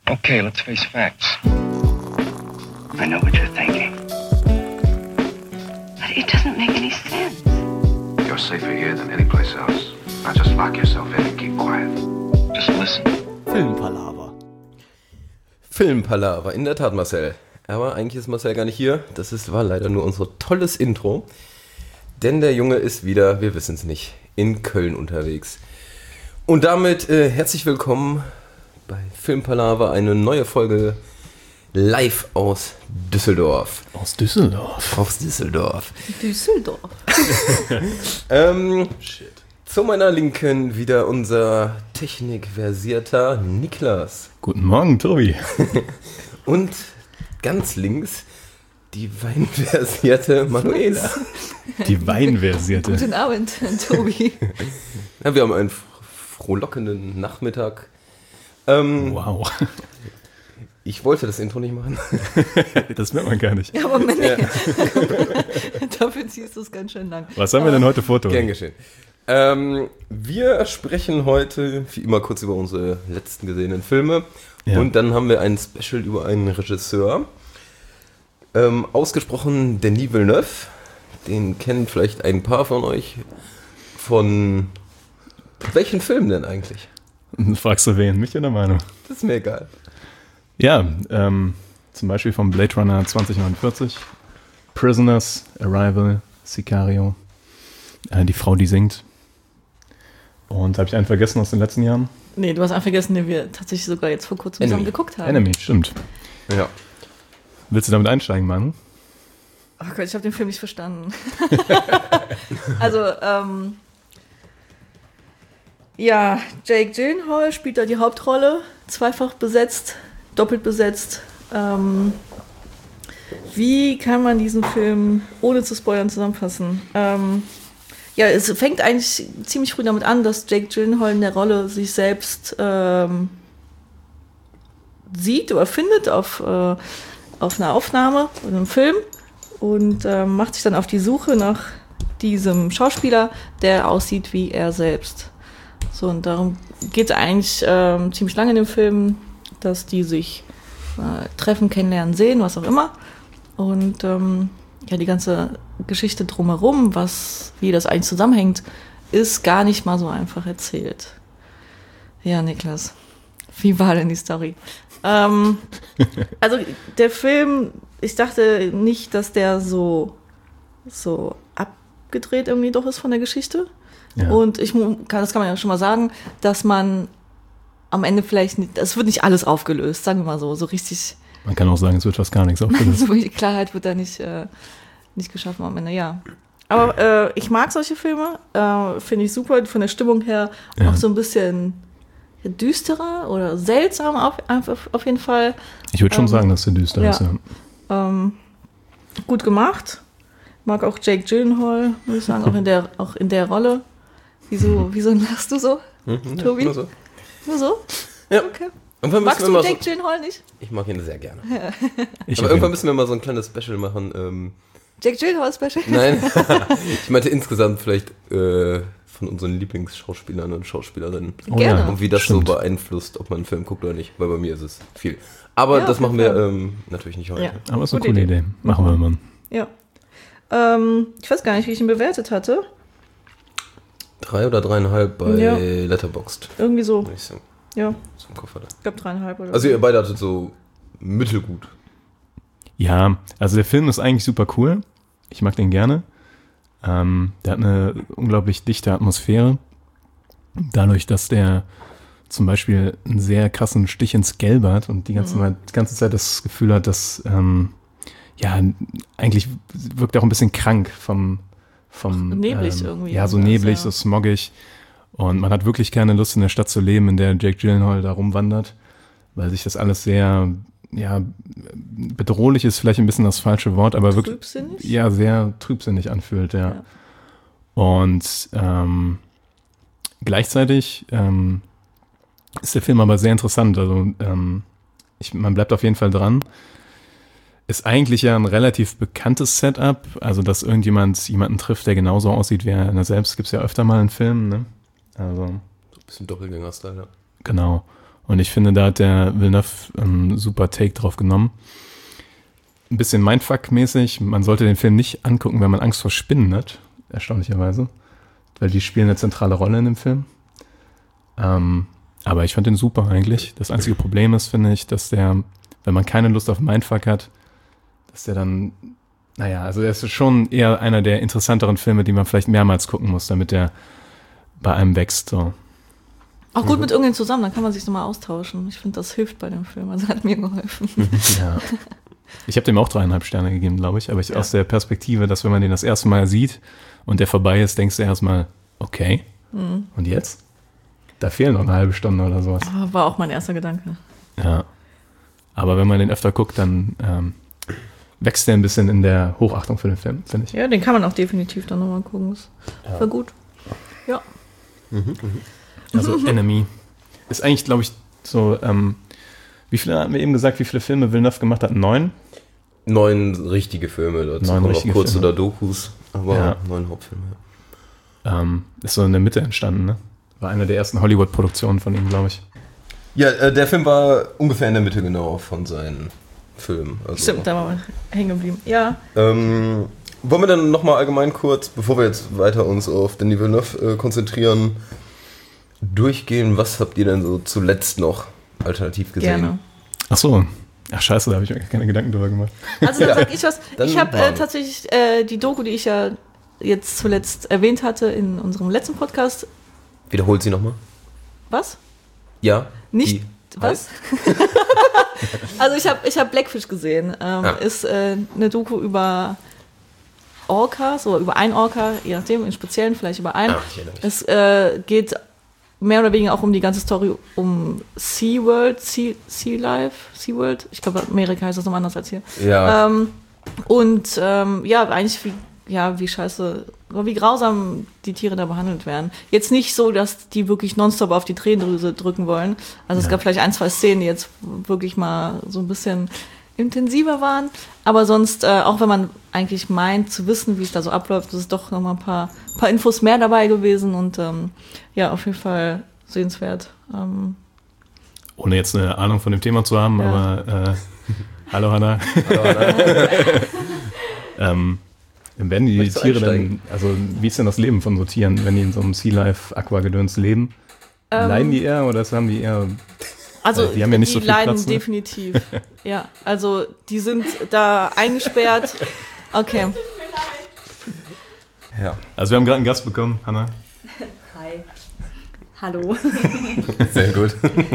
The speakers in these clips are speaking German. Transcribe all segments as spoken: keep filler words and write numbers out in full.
Okay, let's face facts. I know what you're thinking. But it doesn't make any sense. You're safer here than any place else. Now just lock yourself in and keep quiet. Just listen. Filmpalaver. Filmpalaver, in der Tat, Marcel. Aber eigentlich ist Marcel gar nicht hier. Das ist, war leider nur unser tolles Intro. Denn der Junge ist wieder, wir wissen es nicht, in Köln unterwegs. Und damit äh, herzlich willkommen bei Filmpalaver, eine neue Folge live aus Düsseldorf. Aus Düsseldorf. Aus Düsseldorf. Düsseldorf. ähm, Shit. Zu meiner Linken wieder unser technikversierter Niklas. Guten Morgen, Tobi. Und ganz links die weinversierte Manuela. Die weinversierte. Guten Abend, Tobi. Ja, wir haben einen frohlockenden Nachmittag. Ähm, wow. Ich wollte das Intro nicht machen. Das merkt man gar nicht. Ja, aber nee. Ja. Dafür ziehst du es ganz schön lang. Was haben wir denn heute vor, Tobi? Gern geschehen. Ähm, wir sprechen heute, wie immer, kurz über unsere letzten gesehenen Filme. Ja. Und dann haben wir ein Special über einen Regisseur. Ähm, ausgesprochen Denis Villeneuve. Den kennen vielleicht ein paar von euch. Von welchen Filmen denn eigentlich? Fragst du wen? Mich oder Manu? Das ist mir egal. Ja, ähm, zum Beispiel vom Blade Runner zwanzig neunundvierzig, Prisoners, Arrival, Sicario, äh, Die Frau, die singt. Und habe ich einen vergessen aus den letzten Jahren? Nee, du hast einen vergessen, den wir tatsächlich sogar jetzt vor kurzem Enemy. zusammen geguckt haben. Enemy, stimmt. Ja. Willst du damit einsteigen, Manu? Oh Gott, ich habe den Film nicht verstanden. also, ähm... ja, Jake Gyllenhaal spielt da die Hauptrolle, zweifach besetzt, doppelt besetzt. Ähm, wie kann man diesen Film ohne zu spoilern zusammenfassen? Ähm, ja, es fängt eigentlich ziemlich früh damit an, dass Jake Gyllenhaal in der Rolle sich selbst ähm, sieht oder findet auf, äh, auf einer Aufnahme in einem Film und äh, macht sich dann auf die Suche nach diesem Schauspieler, der aussieht wie er selbst. So, und darum geht es eigentlich ähm, ziemlich lange in dem Film, dass die sich äh, treffen, kennenlernen, sehen, was auch immer. Und ähm, ja, die ganze Geschichte drumherum, was, wie das eigentlich zusammenhängt, ist gar nicht mal so einfach erzählt. Ja, Niklas, wie war denn die Story? ähm, also der Film, ich dachte nicht, dass der so, so abgedreht irgendwie doch ist von der Geschichte. Ja. Und ich kann, das kann man ja schon mal sagen, dass man am Ende vielleicht nicht, es wird nicht alles aufgelöst, sagen wir mal so, so richtig. Man kann auch sagen, es wird fast gar nichts aufgelöst. So die Klarheit wird da nicht, äh, nicht geschaffen am Ende, ja. Aber äh, ich mag solche Filme, äh, finde ich super, von der Stimmung her ja. auch so ein bisschen düsterer oder seltsam auf, auf, auf jeden Fall. Ich würde schon ähm, sagen, dass der düster ja. ist, ja. Ähm, gut gemacht. Mag auch Jake Gyllenhaal, muss ich sagen, auch in der, auch in der Rolle. Wieso, wieso lachst du so, Mhm, Tobi? Nur so. Nur so? Ja. Okay. Irgendwann Magst müssen du wir mal Jake so, Gyllenhaal nicht? ich mag ihn sehr gerne. Ich Aber irgendwann müssen wir mal so ein kleines Special machen. Ähm, Jake Gyllenhaal Special? nein, ich meinte insgesamt vielleicht äh, von unseren Lieblingsschauspielern und Schauspielerinnen. Oh, Gerne. ja. Und wie das Stimmt. so beeinflusst, ob man einen Film guckt oder nicht. Weil bei mir ist es viel. Aber Ja, das auf machen jeden wir Fall. ähm, natürlich nicht heute. Ja. Aber ist eine Gute coole Idee. Idee. Machen wir mal. Ja. Ähm, ich weiß gar nicht, wie ich ihn bewertet hatte. Drei oder dreieinhalb bei Ja. Letterboxd. Irgendwie so. Würde ich sagen. Ja, So im Koffer da. ich glaube dreieinhalb oder Also so. ihr beide hattet so mittelgut. Ja, also der Film ist eigentlich super cool. Ich mag den gerne. Ähm, der hat eine unglaublich dichte Atmosphäre. Dadurch, dass der zum Beispiel einen sehr krassen Stich ins Gelb hat und die ganze, Mhm. die ganze Zeit das Gefühl hat, dass ähm, ja, eigentlich wirkt er auch ein bisschen krank vom, vom Ach, neblig ähm, irgendwie. Ja, so irgendwas, neblig, ja. so smoggig. Und man hat wirklich keine Lust, in der Stadt zu leben, in der Jake Gyllenhaal da rumwandert, weil sich das alles sehr, ja, bedrohlich ist vielleicht ein bisschen das falsche Wort, aber wirklich, Trübsinnig? ja, sehr trübsinnig anfühlt, ja. Ja. Und ähm, gleichzeitig ähm, ist der Film aber sehr interessant, also ähm, ich, man bleibt auf jeden Fall dran. Ist eigentlich ja ein relativ bekanntes Setup, also dass irgendjemand jemanden trifft, der genauso aussieht wie er selbst, gibt es ja öfter mal in Filmen, ne? Also So ein bisschen Doppelgänger-Style, ja. genau. Und ich finde, da hat der Villeneuve einen super Take drauf genommen. Ein bisschen Mindfuck-mäßig. Man sollte den Film nicht angucken, wenn man Angst vor Spinnen hat, erstaunlicherweise. Weil die spielen eine zentrale Rolle in dem Film. Ähm, aber ich fand den super eigentlich. Das einzige Problem ist, finde ich, dass der, wenn man keine Lust auf Mindfuck hat, dass der dann, naja, also der ist schon eher einer der interessanteren Filme, die man vielleicht mehrmals gucken muss, damit der bei einem wächst. So. Auch gut mit irgendjemandem zusammen, dann kann man sich nochmal austauschen. Ich finde, das hilft bei dem Film. Also hat mir geholfen. Ja. Ich habe dem auch dreieinhalb Sterne gegeben, glaube ich. Aber ich, ja. aus der Perspektive, dass wenn man den das erste Mal sieht und der vorbei ist, denkst du erstmal, okay, mhm. und jetzt? Da fehlen noch eine halbe Stunde oder sowas. War auch mein erster Gedanke. Ja. Aber wenn man den öfter guckt, dann ähm, wächst der ein bisschen in der Hochachtung für den Film, finde ich. Ja, den kann man auch definitiv dann nochmal gucken. Das ja. war gut. Ja. Mhm, mhm. Also Enemy ist eigentlich, glaube ich, so, ähm, wie viele hatten wir eben gesagt, wie viele Filme Villeneuve gemacht hat? Neun? Neun richtige Filme, dazu neun kommen richtige auch kurz Filme. oder Dokus, aber Ja. neun Hauptfilme. Ähm, ist so in der Mitte entstanden, ne? War eine der ersten Hollywood-Produktionen von ihm, glaube ich. Ja, äh, der Film war ungefähr in der Mitte genau von seinen Filmen. Also, Stimmt, da war man hängen geblieben. Ja. Ähm, wollen wir dann nochmal allgemein kurz, bevor wir jetzt weiter uns auf Denis Villeneuve äh, konzentrieren, durchgehen, was habt ihr denn so zuletzt noch alternativ gesehen? Gerne. Ach so. Ach scheiße, da habe ich mir gar keine Gedanken drüber gemacht. Also dann sag ich was. Dann Ich habe äh, Bahn. tatsächlich äh, die Doku, die ich ja jetzt zuletzt erwähnt hatte in unserem letzten Podcast. Wiederholt sie nochmal. Was? Ja. Nicht. die Was? Also ich habe ich hab Blackfish gesehen. Ähm, Ah. Ist äh, eine Doku über Orcas oder über ein Orca, je nachdem, im Speziellen vielleicht über einen. Ah, ich erinnere mich. Es äh, geht mehr oder weniger auch um die ganze Story um SeaWorld, Sea, sea Life, SeaWorld. Ich glaube, in Amerika heißt das noch anders als hier. Ja. Ähm, und ähm, ja, eigentlich wie, ja, wie scheiße, wie grausam die Tiere da behandelt werden. Jetzt nicht so, dass die wirklich nonstop auf die Tränendrüse drücken wollen. Also es Ja. gab vielleicht ein, zwei Szenen, die jetzt wirklich mal so ein bisschen intensiver waren. Aber sonst, äh, auch wenn man eigentlich meint zu wissen, wie es da so abläuft, ist doch noch mal ein paar, paar Infos mehr dabei gewesen. Und ähm, ja, auf jeden Fall sehenswert. Ähm, Ohne jetzt eine Ahnung von dem Thema zu haben, Ja. aber äh, hallo Hanna. Hallo, Anna. ähm, werden die Möchtest du Tiere einsteigen? dann, also wie ist denn das Leben von so Tieren, wenn die in so einem Sea Life Aquagedöns leben? Ähm, Leiden die eher oder haben die eher... Also Äh, die haben ja nicht so viel leiden Platz, ne? definitiv. Ja, also die sind da eingesperrt. Okay. Ja. Also wir haben gerade einen Gast bekommen, Hanna. Hi. Hallo. Sehr gut.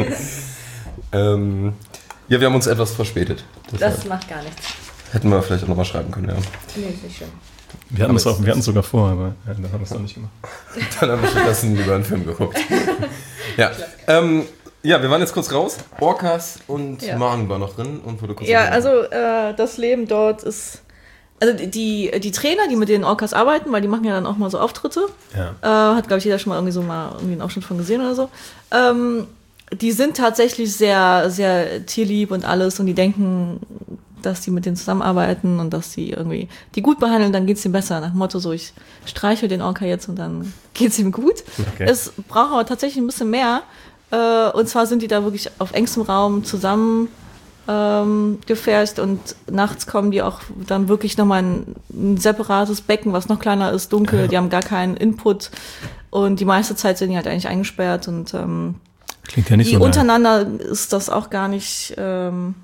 ähm, ja, wir haben uns etwas verspätet. Deshalb Das macht gar nichts. hätten wir vielleicht auch nochmal schreiben können, ja. Nee, ist nicht schlimm. Wir hatten Aber es auch, es- wir hatten es sogar vor, aber ja, dann haben wir es noch nicht gemacht. Dann haben wir stattdessen lieber einen Film geguckt. Ja. Ähm, ja, wir waren jetzt kurz raus. Orcas und Ja. Magen war noch drin und wurde kurz Ja, erwähnt. also äh, das Leben dort ist. Also die, die Trainer, die mit den Orcas arbeiten, weil die machen ja dann auch mal so Auftritte, Ja. äh, hat, glaube ich, jeder schon mal irgendwie so mal irgendwie einen Ausschnitt von gesehen oder so. Ähm, die sind tatsächlich sehr, sehr tierlieb und alles und die denken, dass die mit denen zusammenarbeiten und dass die irgendwie die gut behandeln, dann geht's denen besser. Nach dem Motto so, ich streiche den Orca jetzt und dann geht's ihm gut. Okay. Es braucht aber tatsächlich ein bisschen mehr. Äh, und zwar sind die da wirklich auf engstem Raum zusammen ähm, gefärcht und nachts kommen die auch dann wirklich nochmal in ein separates Becken, was noch kleiner ist, dunkel, Ja. die haben gar keinen Input und die meiste Zeit sind die halt eigentlich eingesperrt und ähm, Klingt ja nicht die so geil. untereinander ist das auch gar nicht ähm,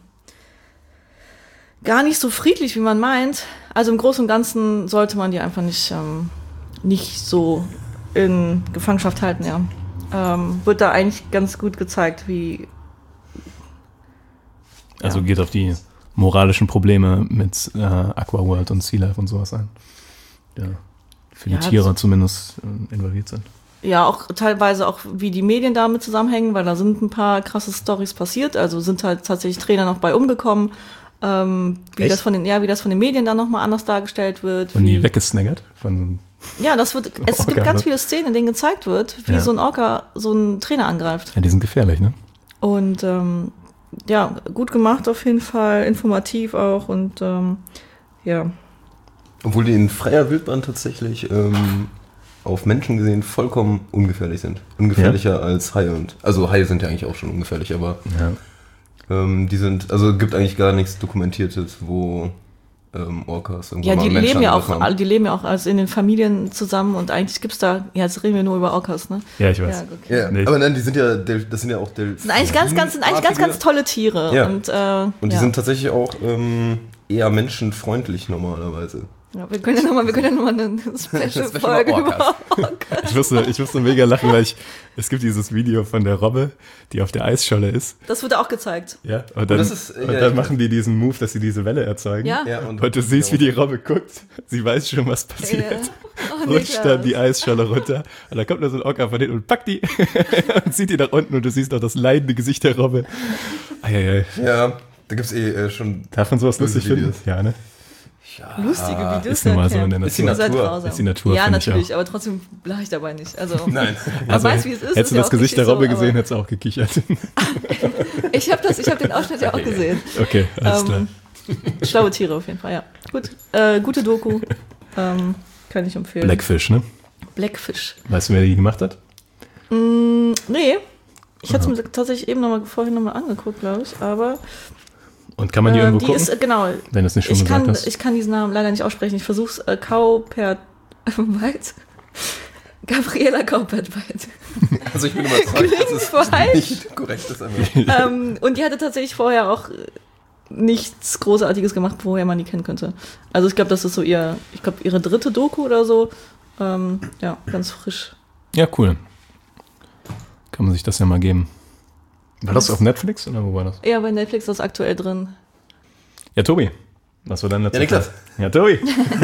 gar nicht so friedlich, wie man meint. Also im Großen und Ganzen sollte man die einfach nicht ähm, nicht so in Gefangenschaft halten, ja. Ähm, wird da eigentlich ganz gut gezeigt, wie Also ja. geht auf die moralischen Probleme mit äh, Aquaworld und Sea Life und sowas ein. Ja. Für die Ja, Tiere das- zumindest äh, involviert sind. ja, auch teilweise auch, wie die Medien damit zusammenhängen, weil da sind ein paar krasse Storys passiert. Also sind halt tatsächlich Trainer noch bei umgekommen. Ähm, wie Echt? das von den, ja, wie das von den Medien dann nochmal anders dargestellt wird. Und wie, die weggesnaggert von ja, das wird, es Orca, gibt ganz ne? viele Szenen, in denen gezeigt wird, wie Ja. so ein Orca so einen Trainer angreift. ja, die sind gefährlich, ne? Und ähm, ja, gut gemacht auf jeden Fall, informativ auch und ähm, ja. Obwohl die in freier Wildbahn tatsächlich ähm, auf Menschen gesehen vollkommen ungefährlich sind. Ungefährlicher ja. als Haie. Und, also Haie sind ja eigentlich auch schon ungefährlich, aber ja. ähm, die sind, also gibt eigentlich gar nichts Dokumentiertes, wo ähm, Orcas irgendwo Ja, mal die Menschen leben ja auch, angegriffen haben. die leben ja auch also in den Familien zusammen und eigentlich gibt's da, ja, jetzt reden wir nur über Orcas, ne? Ja, ich weiß. Ja, okay. Ja, Nee. aber nein, die sind ja, Del- das sind ja auch Delfine. Das sind eigentlich ganz, ganz, sind eigentlich ganz, ganz tolle Tiere. Ja. Und, äh, Und die ja. sind tatsächlich auch ähm, eher menschenfreundlich normalerweise. Ja, wir können ja nochmal, wir können ja nochmal eine Special-Folge Special über Orcas. Orcas. Ich musste, ich musste mega lachen, weil ich, es gibt dieses Video von der Robbe, die auf der Eisscholle ist. Das wurde auch gezeigt. Ja, und dann, das ist, äh, und ja, dann ich machen die diesen Move, dass sie diese Welle erzeugen. Ja. Ja, Und du siehst, wie die Robbe guckt. Sie weiß schon, was passiert. Ja. Oh, Rutscht Niklas. dann die Eisscholle runter. Und dann kommt da so ein Orca von hinten und packt die. Und zieht die nach unten und du siehst auch das leidende Gesicht der Robbe. Eieiei. Ja, da gibt's eh äh, schon. Darf man sowas Böse lich finden? Videos. Ja, ne? Ja, Lustige Videos. Ist nun mal so in der Ist die Natur. Ihr seid Natur. grausam. Ist die Natur, Ja, finde ich natürlich, aber trotzdem lache ich dabei nicht. Also, Nein. man Also, weiß, wie es ist. hättest ist du ja das auch Gesicht der richtig Robbe so, gesehen, aber hättest du auch gekichert. Ich habe hab den Ausschnitt ja auch gesehen. Okay, alles klar. Ähm, schlaue Tiere auf jeden Fall, ja. Gut, äh, gute Doku. Ähm, kann ich empfehlen. Blackfish, ne? Blackfish. Weißt du, wer die gemacht hat? Mm, nee. Ich hatte es mir tatsächlich eben noch mal, vorhin nochmal angeguckt, glaube ich, aber Und kann man die äh, irgendwo die gucken? ist, äh, genau, wenn du es nicht schon ich gesagt kann, hast. ich kann diesen Namen leider nicht aussprechen. Ich versuche es, äh, Kaupert Wald. Gabriela Kaupert-Wald. Also ich bin überzeugt, dass es falsch. nicht korrekt ist. Einfach. ähm, und die hatte tatsächlich vorher auch äh, nichts Großartiges gemacht, woher man die kennen könnte. Also ich glaube, das ist so ihr, ich glaube, ihre dritte Doku oder so. Ähm, ja, ganz frisch. Ja, cool. Kann man sich das ja mal geben. War das auf Netflix oder wo war das? Ja, bei Netflix ist das aktuell drin. Ja, Tobi. Was war dein letzter Ja, Niklas. Fall? Ja, Tobi.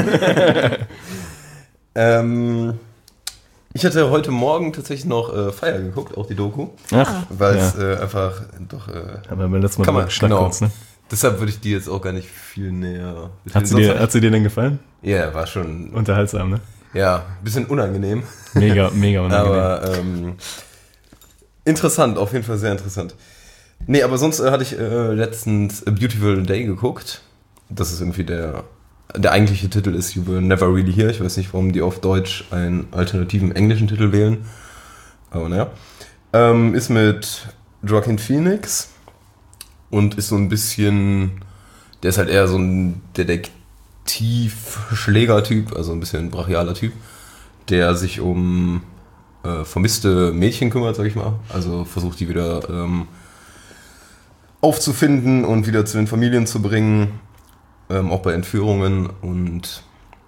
Ähm, ich hatte heute Morgen tatsächlich noch äh, Fire geguckt, auch die Doku, Ach, weil es ja. äh, einfach doch. Äh, haben wir beim letzten Mal kann drüber man, geschnackt genau. kurz, ne? Deshalb würde ich die jetzt auch gar nicht viel näher. Hat sie, dir, hat sie dir denn gefallen? Ja, war schon. Unterhaltsam, ne? Ja, ein bisschen unangenehm. Mega, mega unangenehm. Aber ähm, interessant, auf jeden Fall sehr interessant. Nee, aber sonst äh, hatte ich äh, letztens A Beautiful Day geguckt. Das ist irgendwie der. Der eigentliche Titel ist You Were Never Really Here. Ich weiß nicht, warum die auf Deutsch einen alternativen englischen Titel wählen. Aber naja. Ähm, ist mit Joaquin Phoenix und ist so ein bisschen. Der ist halt eher so ein Detektiv-Schläger-Typ, also ein bisschen brachialer Typ, der sich um äh, vermisste Mädchen kümmert, sag ich mal. Also versucht die wieder ähm, aufzufinden und wieder zu den Familien zu bringen. Ähm, auch bei Entführungen und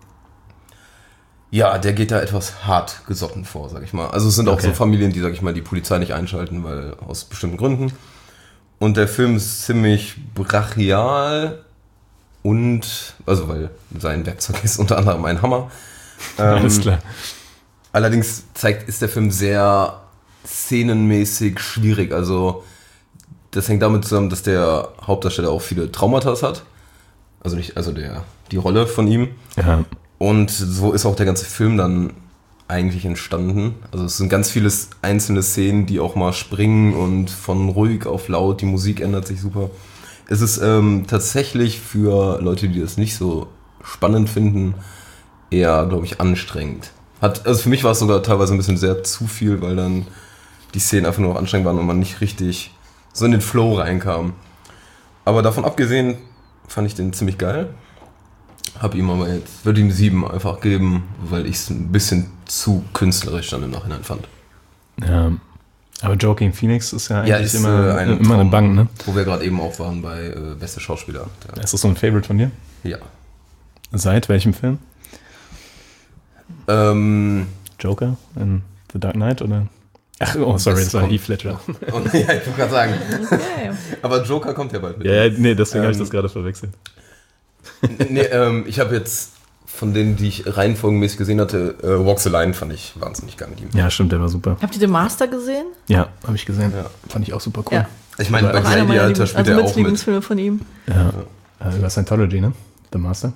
ja, der geht da etwas hart gesotten vor, sag ich mal. Also es sind auch Okay. so Familien, die, sag ich mal, die Polizei nicht einschalten, weil aus bestimmten Gründen. Und der Film ist ziemlich brachial und, also weil sein Werkzeug ist unter anderem ein Hammer. Ähm, Alles klar. Allerdings zeigt, ist der Film sehr szenenmäßig schwierig. Also das hängt damit zusammen, dass der Hauptdarsteller auch viele Traumata hat. Also nicht, also der, die Rolle von ihm. Ja. Und so ist auch der ganze Film dann eigentlich entstanden. Also es sind ganz viele einzelne Szenen, die auch mal springen und von ruhig auf laut, die Musik ändert sich super. Es ist ähm, tatsächlich für Leute, die das nicht so spannend finden, eher, glaube ich, anstrengend. Hat, also für mich war es sogar teilweise ein bisschen sehr zu viel, weil dann die Szenen einfach nur noch anstrengend waren und man nicht richtig so in den Flow reinkam. Aber davon abgesehen fand ich den ziemlich geil. Hab ihm aber jetzt, würde ihm sieben einfach geben, weil ich es ein bisschen zu künstlerisch dann im Nachhinein fand. Ja. Aber Joaquin Phoenix ist ja eigentlich Ja, ist immer, äh, ein immer eine Traum, Bank, ne? Wo wir gerade eben auch waren bei äh, beste Schauspieler. Ja. Ist das so ein Favorite von dir? ja. Seit welchem Film? Ähm, Joker in The Dark Knight oder? Ach, oh, sorry, Das das war kommt- Heath Ledger. und, ja, ich wollte gerade sagen. Okay. Aber Joker kommt ja bald mit. Ja, ja, nee, deswegen habe ich Ähm, das gerade verwechselt. Nee, ähm, ich habe jetzt von denen, die ich reihenfolgenmäßig gesehen hatte, äh, Walk the Line fand ich wahnsinnig geil mit ihm. Ja, stimmt, der war super. Habt ihr den Master gesehen? Ja, habe ich gesehen. Ja. Fand ich auch super cool. Ja. Ich meine, bei Auch einer meiner Gladiator Lieblings, spielt also er mit auch mit. Lieblingsfilme von ihm. Ja. Äh, über Scientology, ne? The Master.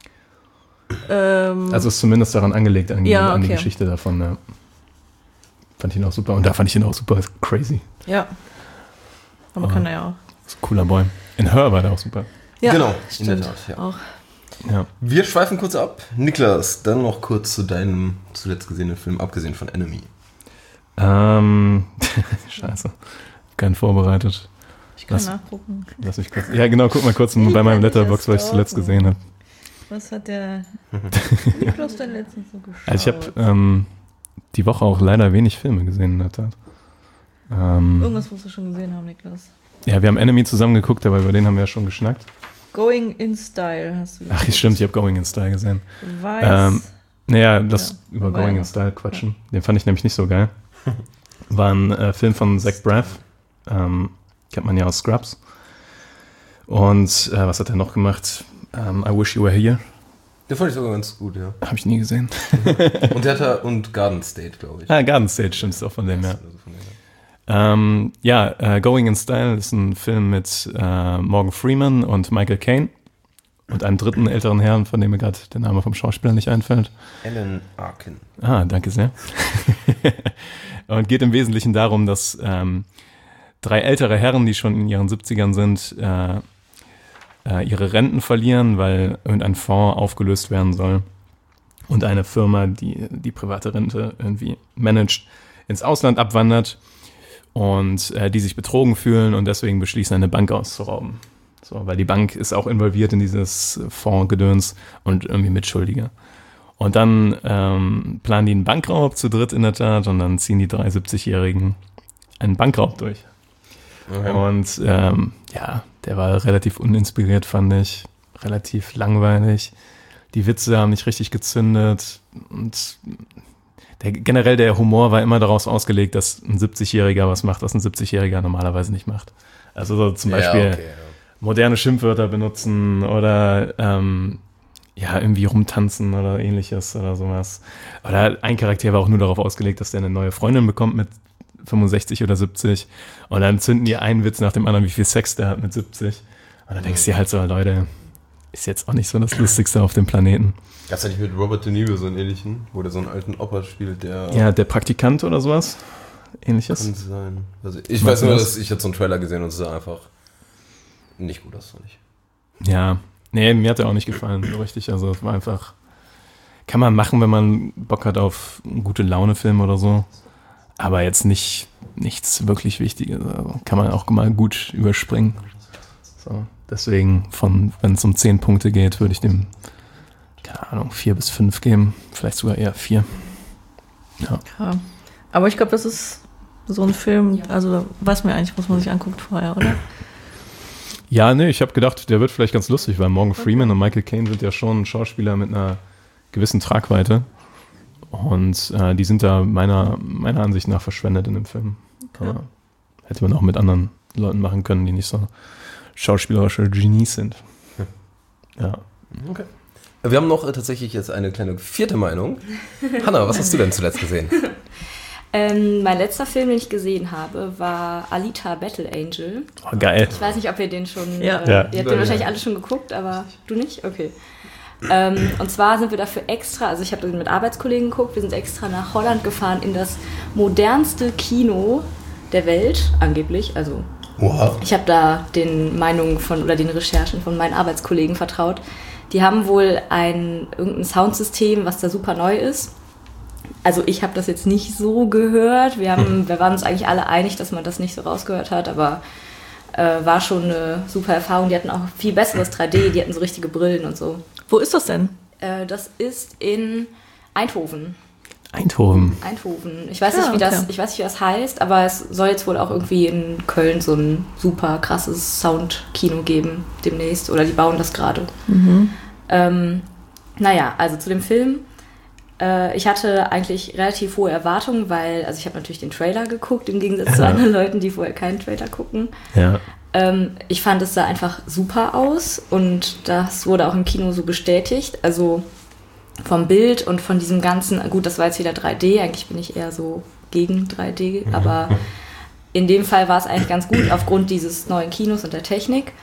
Ähm, Also ist zumindest daran angelegt, an, die- Ja, an die okay. Geschichte davon. Ja. Fand ich ihn auch super. Und da fand ich ihn auch super crazy. ja. Aber Oh. kann er ja auch. Das ist ein cooler Boy. In Her war der auch super. Ja, Genau, in stimmt. der Tat, ja. Auch. Ja. Wir schweifen kurz ab. Niklas, dann noch kurz zu deinem zuletzt gesehenen Film, abgesehen von Enemy. Ähm, scheiße. Keinen vorbereitet. Ich kann Was? nachgucken. Lass mich kurz. Ja, genau, guck mal kurz bei meinem kann nicht Letterboxd, was ich das zuletzt glauben. gesehen habe. Was hat der Niklas denn letztens so geschaut? Also ich habe ähm, die Woche auch leider wenig Filme gesehen in der Tat. Ähm, Irgendwas musst du schon gesehen haben, Niklas. ja, wir haben Enemy zusammen geguckt, aber über den haben wir ja schon geschnackt. Going in Style hast du Ach, stimmt, ich habe Going in Style gesehen. Weiß. Ähm, Naja, lass Ja, über aber Going ja. in Style quatschen. Den fand ich nämlich nicht so geil. War ein äh, Film von Zach Braff. Ähm, kennt man ja aus Scrubs. Und äh, was hat er noch gemacht? Ähm, I Wish You Were Here. Den fand ich sogar ganz gut, ja. Habe ich nie gesehen. Und der hat da, und Garden State, glaube ich. Ah, Garden State, stimmt, ist auch von dem, ja. Also von dem her. Ähm, ja, äh, Going in Style ist ein Film mit äh, Morgan Freeman und Michael Caine und einem dritten älteren Herrn, von dem mir gerade der Name vom Schauspieler nicht einfällt. Alan Arkin. Ah, danke sehr. Und geht im Wesentlichen darum, dass ähm, drei ältere Herren, die schon in ihren siebzigern sind, äh, äh, ihre Renten verlieren, weil irgendein Fonds aufgelöst werden soll und eine Firma, die die private Rente irgendwie managt, ins Ausland abwandert und äh, die sich betrogen fühlen und deswegen beschließen, eine Bank auszurauben. So, weil die Bank ist auch involviert in dieses Fondsgedöns und irgendwie Mitschuldige. Und dann ähm, planen die einen Bankraub zu dritt in der Tat und dann ziehen die drei siebzigjährigen einen Bankraub durch. Okay. Und ähm, ja, der war relativ uninspiriert, fand ich. Relativ langweilig. Die Witze haben nicht richtig gezündet. Und der, generell der Humor war immer daraus ausgelegt, dass ein siebzigjähriger was macht, was ein siebzigjähriger normalerweise nicht macht. Also so zum Beispiel Ja, okay, ja. moderne Schimpfwörter benutzen oder ähm, ja, irgendwie rumtanzen oder ähnliches oder sowas. Oder ein Charakter war auch nur darauf ausgelegt, dass der eine neue Freundin bekommt mit fünfundsechzig oder siebzig und dann zünden die einen Witz nach dem anderen, wie viel Sex der hat mit siebzig. Und dann denkst du dir halt so, Leute, ist jetzt auch nicht so das Lustigste auf dem Planeten. Gab's ja nicht mit Robert De Niro so einen ähnlichen, wo der so einen alten Opa spielt, der... Ja, der Praktikant oder sowas. Ähnliches. Kann sein. Also ich Was weiß nur, ist? dass ich jetzt so einen Trailer gesehen und es sah einfach nicht gut aus, fand ich. Ja, nee, mir hat er auch nicht gefallen, so richtig. Also es war einfach, kann man machen, wenn man Bock hat auf gute Laune-Filme oder so. Aber jetzt nicht nichts wirklich Wichtiges. Also kann man auch mal gut überspringen. So, deswegen, von wenn es um zehn Punkte geht, würde ich dem, keine Ahnung, vier bis fünf geben. Vielleicht sogar eher vier. Ja. Ja. Aber ich glaube, das ist so ein Film, also weiß man eigentlich, was man sich anguckt vorher, oder? Ja, nee, ich habe gedacht, der wird vielleicht ganz lustig, weil Morgan Freeman und Michael Caine sind ja schon Schauspieler mit einer gewissen Tragweite. Und äh, die sind da meiner, meiner Ansicht nach verschwendet in dem Film. Aber hätte man auch mit anderen Leuten machen können, die nicht so schauspielerische Genies sind. Ja. Okay. Wir haben noch äh, tatsächlich jetzt eine kleine vierte Meinung. Hanna, was hast du denn zuletzt gesehen? Ähm, mein letzter Film, den ich gesehen habe, war Alita Battle Angel. Oh, geil. Ich weiß nicht, ob ihr den schon... Ja. Äh, Ja. Ihr habt den wahrscheinlich alle schon geguckt, aber du nicht? Okay. Ähm, und zwar sind wir dafür extra, also ich habe den mit Arbeitskollegen geguckt, wir sind extra nach Holland gefahren in das modernste Kino der Welt, angeblich. Also Wow. ich habe da den Meinungen von oder den Recherchen von meinen Arbeitskollegen vertraut. Die haben wohl ein irgendein Soundsystem, was da super neu ist. Also ich habe das jetzt nicht so gehört. Wir, haben, wir waren uns eigentlich alle einig, dass man das nicht so rausgehört hat, aber äh, war schon eine super Erfahrung. Die hatten auch viel besseres drei D, die hatten so richtige Brillen und so. Wo ist das denn? Äh, das ist in Eindhoven. Eindhoven. Eindhoven. Ich weiß, Ah, nicht, wie das, okay. ich weiß nicht, wie das heißt, aber es soll jetzt wohl auch irgendwie in Köln so ein super krasses Soundkino geben demnächst. Oder die bauen das gerade. Ähm, naja, also zu dem Film. Äh, ich hatte eigentlich relativ hohe Erwartungen, weil, also ich habe natürlich den Trailer geguckt, im Gegensatz zu anderen Leuten, die vorher keinen Trailer gucken. Ja. Ähm, ich fand, es sah einfach super aus und das wurde auch im Kino so bestätigt. Also vom Bild und von diesem ganzen, gut, das war jetzt wieder drei D, eigentlich bin ich eher so gegen drei D, aber in dem Fall war es eigentlich ganz gut aufgrund dieses neuen Kinos und der Technik.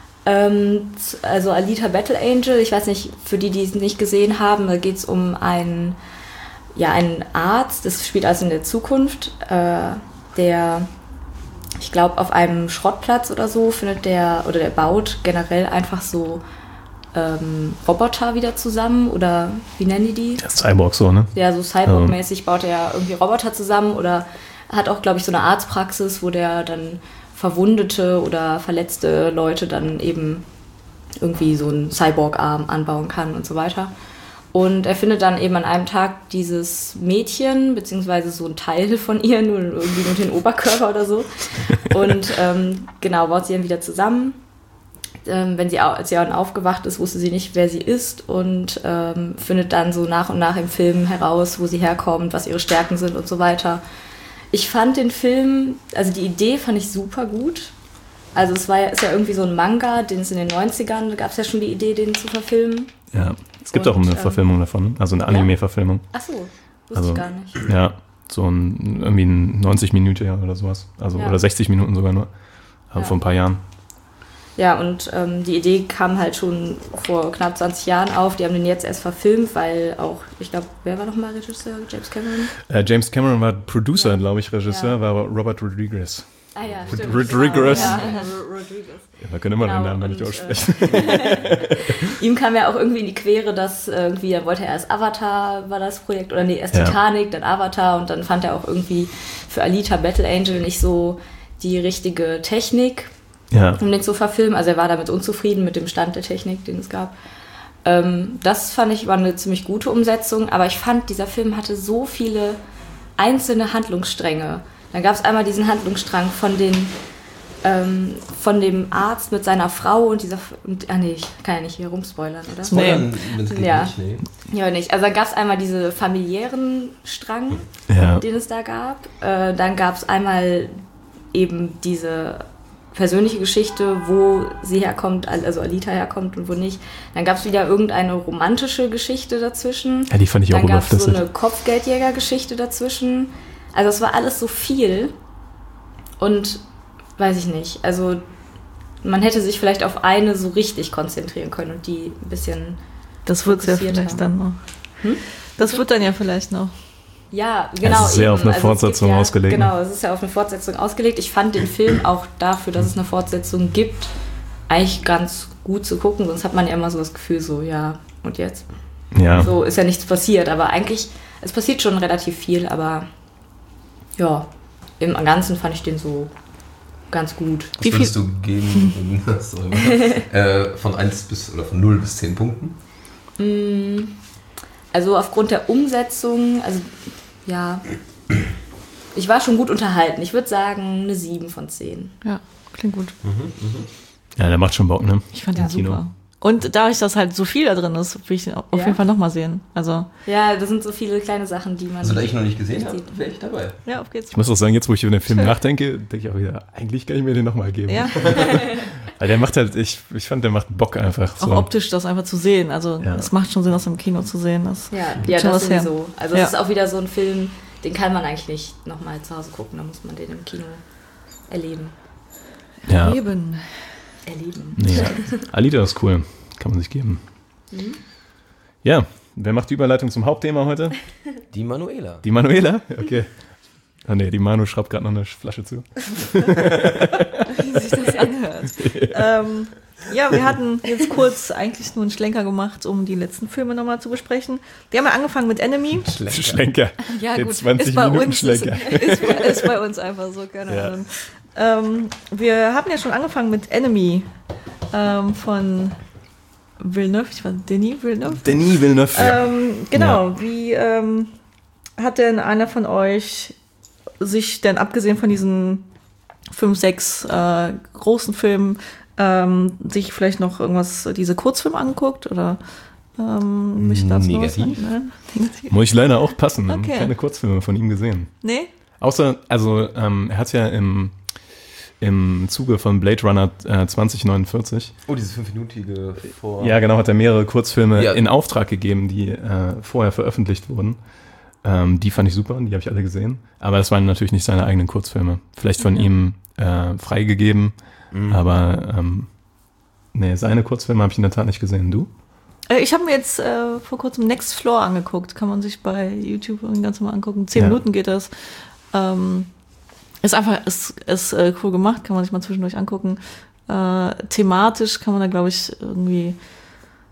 Ähm, also Alita Battle Angel, ich weiß nicht, für die, die es nicht gesehen haben, da geht es um einen, ja, einen Arzt, das spielt also in der Zukunft, äh, der, ich glaube, auf einem Schrottplatz oder so findet der, oder der baut generell einfach so ähm, Roboter wieder zusammen oder wie nennen die die? Der Cyborg so, ne? Ja, so Cyborg-mäßig baut er ja irgendwie Roboter zusammen oder hat auch, glaube ich, so eine Arztpraxis, wo der dann verwundete oder verletzte Leute dann eben irgendwie so einen Cyborg-Arm anbauen kann und so weiter. Und er findet dann eben an einem Tag dieses Mädchen, beziehungsweise so ein Teil von ihr, nur irgendwie nur den Oberkörper oder so. Und ähm, genau, baut sie dann wieder zusammen. Ähm, wenn sie, als sie dann aufgewacht ist, wusste sie nicht, wer sie ist und ähm, findet dann so nach und nach im Film heraus, wo sie herkommt, was ihre Stärken sind und so weiter. Ich fand den Film, also die Idee fand ich super gut. Also es war ja, ist ja irgendwie so ein Manga, den es in den neunzigern, da gab es ja schon die Idee, den zu verfilmen. Ja, es gibt Und, auch eine ähm, Verfilmung davon, also eine Anime-Verfilmung. Ach so, wusste Also, ich gar nicht. Ja, so ein irgendwie ein neunzig Minuten oder sowas. Also Ja. oder sechzig Minuten sogar nur. Aber Ja. vor ein paar Jahren. Ja, und ähm, die Idee kam halt schon vor knapp zwanzig Jahren auf. Die haben den jetzt erst verfilmt, weil auch, ich glaube, wer war nochmal Regisseur? James Cameron? Äh, James Cameron war Producer, Ja. glaube ich, Regisseur, Ja. war aber Robert Rodriguez. Ah ja, Rod- stimmt. Rodriguez. Genau, ja, Rodriguez. Ja, man kann immer Genau, den Namen nicht und, aussprechen. Ihm kam ja auch irgendwie in die Quere, dass irgendwie, er wollte erst Avatar, war das Projekt, oder nee, erst Ja. Titanic, dann Avatar und dann fand er auch irgendwie für Alita Battle Angel nicht so die richtige Technik, Ja. um den zu verfilmen. Also er war damit unzufrieden mit dem Stand der Technik, den es gab. Ähm, das fand ich war eine ziemlich gute Umsetzung, aber ich fand, dieser Film hatte so viele einzelne Handlungsstränge. Dann gab es einmal diesen Handlungsstrang von den ähm, von dem Arzt mit seiner Frau und dieser und, ah nee, ich kann ja nicht hier rumspoilern, oder? Spoilern, wenn es geht Ja. nicht, nee. Ja, nicht. Also dann gab es einmal diese familiären Strang, Ja. den es da gab. Äh, dann gab es einmal eben diese persönliche Geschichte, wo sie herkommt, also Alita herkommt und wo nicht. Dann gab es wieder irgendeine romantische Geschichte dazwischen. Ja, die fand ich auch Dann gab es so überflüssig. eine Kopfgeldjäger-Geschichte dazwischen. Also es war alles so viel und weiß ich nicht. Also man hätte sich vielleicht auf eine so richtig konzentrieren können und die ein bisschen... Das wird ja fokussierter. vielleicht dann noch. Hm? Das wird dann ja vielleicht noch. Ja, genau. ist sehr eben. auf eine es Fortsetzung gibt ja, ausgelegt, ne? Genau, es ist ja auf eine Fortsetzung ausgelegt. Ich fand den Film auch dafür, dass es eine Fortsetzung gibt, eigentlich ganz gut zu gucken. Sonst hat man ja immer so das Gefühl, so, ja, und jetzt? Ja. So ist ja nichts passiert. Aber eigentlich, es passiert schon relativ viel, aber ja, im Ganzen fand ich den so ganz gut. Was Wie viel- würdest du geben sorry, äh, von eins bis oder von null bis zehn Punkten? Also aufgrund der Umsetzung, also ja, ich war schon gut unterhalten. Ich würde sagen, eine sieben von zehn. Ja, klingt gut. Ja, der macht schon Bock, ne? Ich fand Ja. den super. Und da ich das halt so viel da drin ist, will ich den auf Ja. jeden Fall nochmal sehen. Also, Ja, das sind so viele kleine Sachen, die man... Also da ich noch nicht gesehen habe, Sieht. wäre ich dabei. ja, auf geht's. Ich muss auch sagen, jetzt wo ich über den Film nachdenke, denke ich auch wieder, eigentlich kann ich mir den nochmal geben. Ja, Weil der macht halt, ich, ich fand, der macht Bock einfach. auch So. optisch das einfach zu sehen. Also, Ja. es macht schon Sinn, das im Kino zu sehen. Das Ja, gibt ja schon das was her. sowieso. Also Ja. es ist auch wieder so ein Film, den kann man eigentlich nicht nochmal zu Hause gucken. Da muss man den im Kino erleben. Ja. Eben. Erleben. Nee. Alita ist cool. Kann man sich geben. Mhm. Ja, wer macht die Überleitung zum Hauptthema heute? Die Manuela. Die Manuela? Okay. Ah nee, die Manu schraubt gerade noch eine Flasche zu. Wie sich das anhört. ähm, ja, wir hatten jetzt kurz eigentlich nur einen Schlenker gemacht, um die letzten Filme nochmal zu besprechen. Wir haben ja angefangen mit Enemy. Schlenker. Ja, Den gut. zwanzig ist bei Minuten uns, Schlenker. Ist, ist, bei, ist bei uns einfach so, keine Ja. Ahnung. Ähm, wir haben ja schon angefangen mit Enemy ähm, von Villeneuve. Ich war Denis Villeneuve. Denis Villeneuve. Ähm, genau, wie ähm, hat denn einer von euch sich denn abgesehen von diesen fünf, sechs äh, großen Filmen ähm, sich vielleicht noch irgendwas, diese Kurzfilme angeguckt? Oder ähm, mich dazu noch was Negativ. sagen? Nein? Negativ. Muss ich leider auch passen. Ich habe Okay. keine Kurzfilme von ihm gesehen. Nee? Außer, also ähm, er hat ja im, im Zuge von Blade Runner äh, zwanzig neunundvierzig, Oh, diese fünfminütige vor... ja genau, hat er mehrere Kurzfilme Ja. in Auftrag gegeben, die äh, vorher veröffentlicht wurden. Ähm, die fand ich super, die habe ich alle gesehen. Aber das waren natürlich nicht seine eigenen Kurzfilme. Vielleicht von ihm äh, freigegeben, Mhm. aber ähm, nee, seine Kurzfilme habe ich in der Tat nicht gesehen. Du? Äh, Ich habe mir jetzt äh, vor kurzem Next Floor angeguckt. Kann man sich bei YouTube ganz normal angucken. Zehn Ja. Minuten geht das. Ähm, ist einfach, ist, ist äh, cool gemacht, kann man sich mal zwischendurch angucken. Äh, thematisch kann man da, glaube ich, irgendwie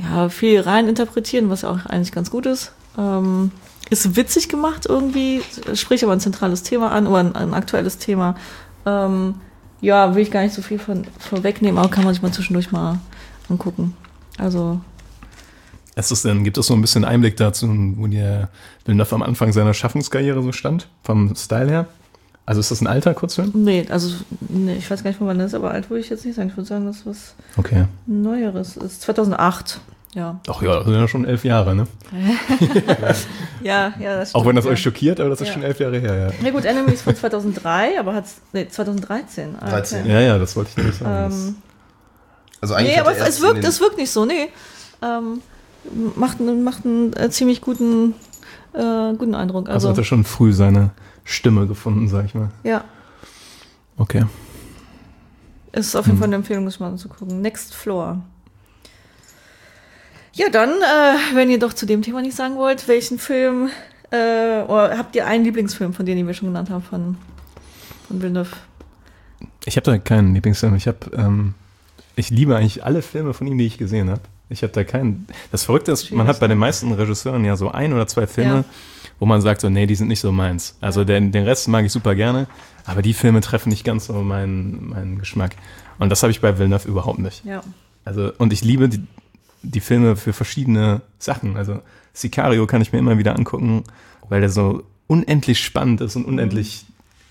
ja, viel rein interpretieren, was ja auch eigentlich ganz gut ist. Ähm, ist witzig gemacht irgendwie, spricht aber ein zentrales Thema an oder ein, ein aktuelles Thema. Ähm, ja, will ich gar nicht so viel von vorwegnehmen, aber kann man sich mal zwischendurch mal angucken. Also Ist es denn, gibt es so ein bisschen Einblick dazu, wo der Villeneuve am Anfang seiner Schaffenskarriere so stand, vom Style her? Also ist das ein alter Kurzfilm? nee, also nee, ich weiß gar nicht, von wann das ist, aber alt würde ich jetzt nicht sagen. Ich würde sagen, dass es was Okay. Neueres ist. zweitaunacht, ja. Ach ja, das sind ja schon elf Jahre, ne? Ja, ja, das Auch wenn das ja. euch schockiert, aber das ist Ja. schon elf Jahre her, ja. Na gut, Enemy ist von zweitausenddrei, aber hat's, nee, zweitausenddreizehn. Ah, okay. dreizehn. Ja, ja, das wollte ich nicht sagen. Ähm, Also eigentlich nee, hat aber er es, erst es, wirkt, in den- es wirkt nicht so, nee. Ähm, macht einen, macht einen äh, ziemlich guten, äh, guten Eindruck. Also Also, hat er schon früh seine Stimme gefunden, sag ich mal. ja, Okay. ist auf jeden Hm. Fall eine Empfehlung, das mal anzugucken. Next Floor. Ja, dann, äh, wenn ihr doch zu dem Thema nicht sagen wollt, welchen Film, äh, oder habt ihr einen Lieblingsfilm von denen, die wir schon genannt haben, von, von Villeneuve? Ich habe da keinen Lieblingsfilm. Ich habe, ähm, ich liebe eigentlich alle Filme von ihm, die ich gesehen habe. Ich habe da keinen. Das Verrückte ist, man hat bei den meisten Regisseuren ja so ein oder zwei Filme, Ja. wo man sagt so, nee, die sind nicht so meins. Also den, den Rest mag ich super gerne, aber die Filme treffen nicht ganz so meinen, meinen Geschmack. Und das habe ich bei Villeneuve überhaupt nicht. Ja. Also, und ich liebe die, die Filme für verschiedene Sachen. Also Sicario kann ich mir immer wieder angucken, weil der so unendlich spannend ist und unendlich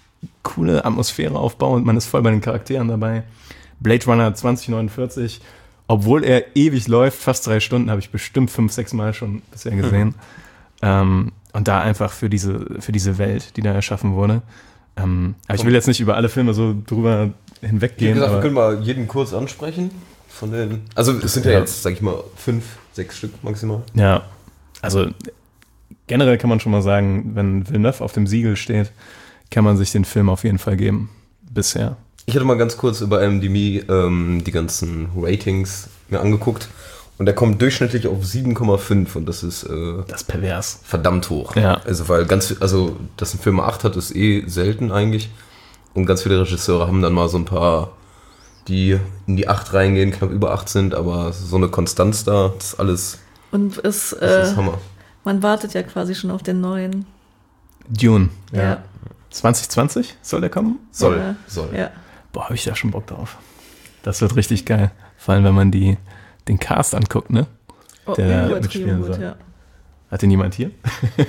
coole Atmosphäre aufbaut und man ist voll bei den Charakteren dabei. Blade Runner zwanzig neunundvierzig, obwohl er ewig läuft, fast drei Stunden, habe ich bestimmt fünf, sechs Mal schon bisher gesehen. Mhm. Ähm, und da einfach für diese, für diese Welt, die da erschaffen wurde. Ähm, aber ich will jetzt nicht über alle Filme so drüber Wie hinweggehen. gesagt, wir Aber können mal jeden kurz ansprechen. Von den, also es sind ja, Ja. jetzt, sag ich mal, fünf, sechs Stück maximal. ja, also generell kann man schon mal sagen, wenn Villeneuve auf dem Siegel steht, kann man sich den Film auf jeden Fall geben. Bisher. Ich hatte mal ganz kurz über I M D B ähm, die ganzen Ratings mir angeguckt und der kommt durchschnittlich auf sieben Komma fünf und das ist äh, Das ist pervers. verdammt hoch. Ja. Also weil ganz, also dass ein Film eine acht hat, ist eh selten eigentlich und ganz viele Regisseure haben dann mal so ein paar, die in die acht reingehen, knapp über acht sind, aber so eine Konstanz da, das ist alles, Und es, das äh, ist Hammer. man wartet ja quasi schon auf den neuen. Dune. Ja. zwanzig zwanzig soll der kommen? Soll, Ja. soll. Ja. Boah, habe ich da schon Bock drauf. Das wird richtig geil. Vor allem, wenn man die, den Cast anguckt, ne? Oh, Der da übertrieben mitspielen gut, soll. ja. Hat den jemand hier?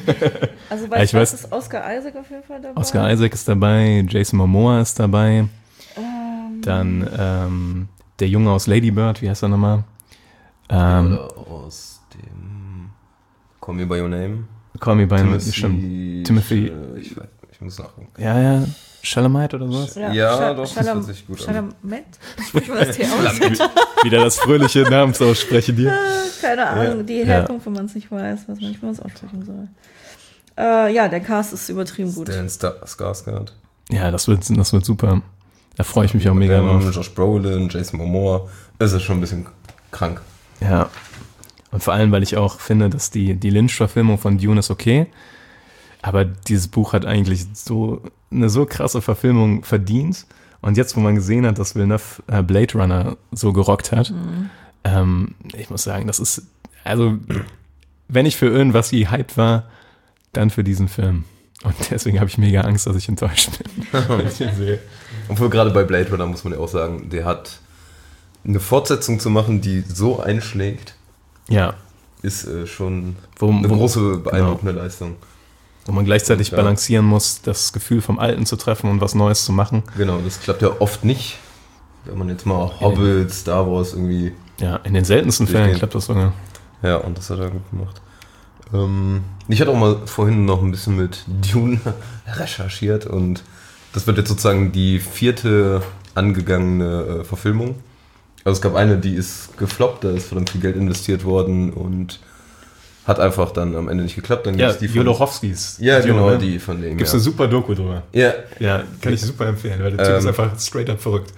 Also Ja, weißt ich du, weiß- was ist Oscar Isaac auf jeden Fall dabei? Oscar Isaac ist dabei, Jason Momoa ist dabei. Ähm, Dann ähm, der Junge aus Lady Bird, wie heißt er nochmal? Ähm, Oder aus dem Call Me By Your Name. Call Me By Your Name, stimmt. Timothy- Sch- Ich, weiß, ich muss nachgucken. Ja, ja, Chalamet oder sowas? ja, Ja, Scha- doch, das Schalam- hört sich gut an. Chalamet? Sprich mal das T aus. Wieder das fröhliche Namensaussprechen hier. Keine Ahnung, Ja. die Ja. Herkunft, wenn man es nicht weiß, was man nicht mal aussprechen soll. Äh, ja, der Cast ist übertrieben gut. Stan Star- Skarsgård. Ja, das wird, das wird super. Da freue ich mich auch mega Ähm, drauf. Josh Brolin, Jason Momoa. Es ist schon ein bisschen krank. Ja. Und vor allem, weil ich auch finde, dass die, die Lynch-Verfilmung von Dune ist okay, aber dieses Buch hat eigentlich so eine so krasse Verfilmung verdient. Und jetzt, wo man gesehen hat, dass Villeneuve äh, Blade Runner so gerockt hat, Mhm. ähm, ich muss sagen, das ist, also, wenn ich für irgendwas gehypt war, dann für diesen Film. Und deswegen habe ich mega Angst, dass ich enttäuscht bin, wenn ich ihn sehe. Obwohl gerade bei Blade Runner muss man ja auch sagen, der hat eine Fortsetzung zu machen, die so einschlägt, Ja, ist äh, schon wo, eine wo, große, beeindruckende Leistung. wo man gleichzeitig Ja. balancieren muss, das Gefühl vom Alten zu treffen und was Neues zu machen. Genau, das klappt ja oft nicht. Wenn man jetzt mal Hobbit, Star Wars irgendwie, Ja, in den seltensten Durchgehen. Fällen klappt das sogar. ja, und das hat er gut gemacht. Ähm, ich hatte auch mal vorhin noch ein bisschen mit Dune recherchiert und das wird jetzt sozusagen die vierte angegangene äh, Verfilmung. Also es gab eine, die ist gefloppt, da ist verdammt viel Geld investiert worden und hat einfach dann am Ende nicht geklappt. Dann Ja, gibt's die von, Jodorowskis. ja, Dune, genau, ne? die von dem. Gibt's ja. eine super Doku drüber. Ja, Ja, kann ich super empfehlen, weil der Typ Ähm. ist einfach straight up verrückt.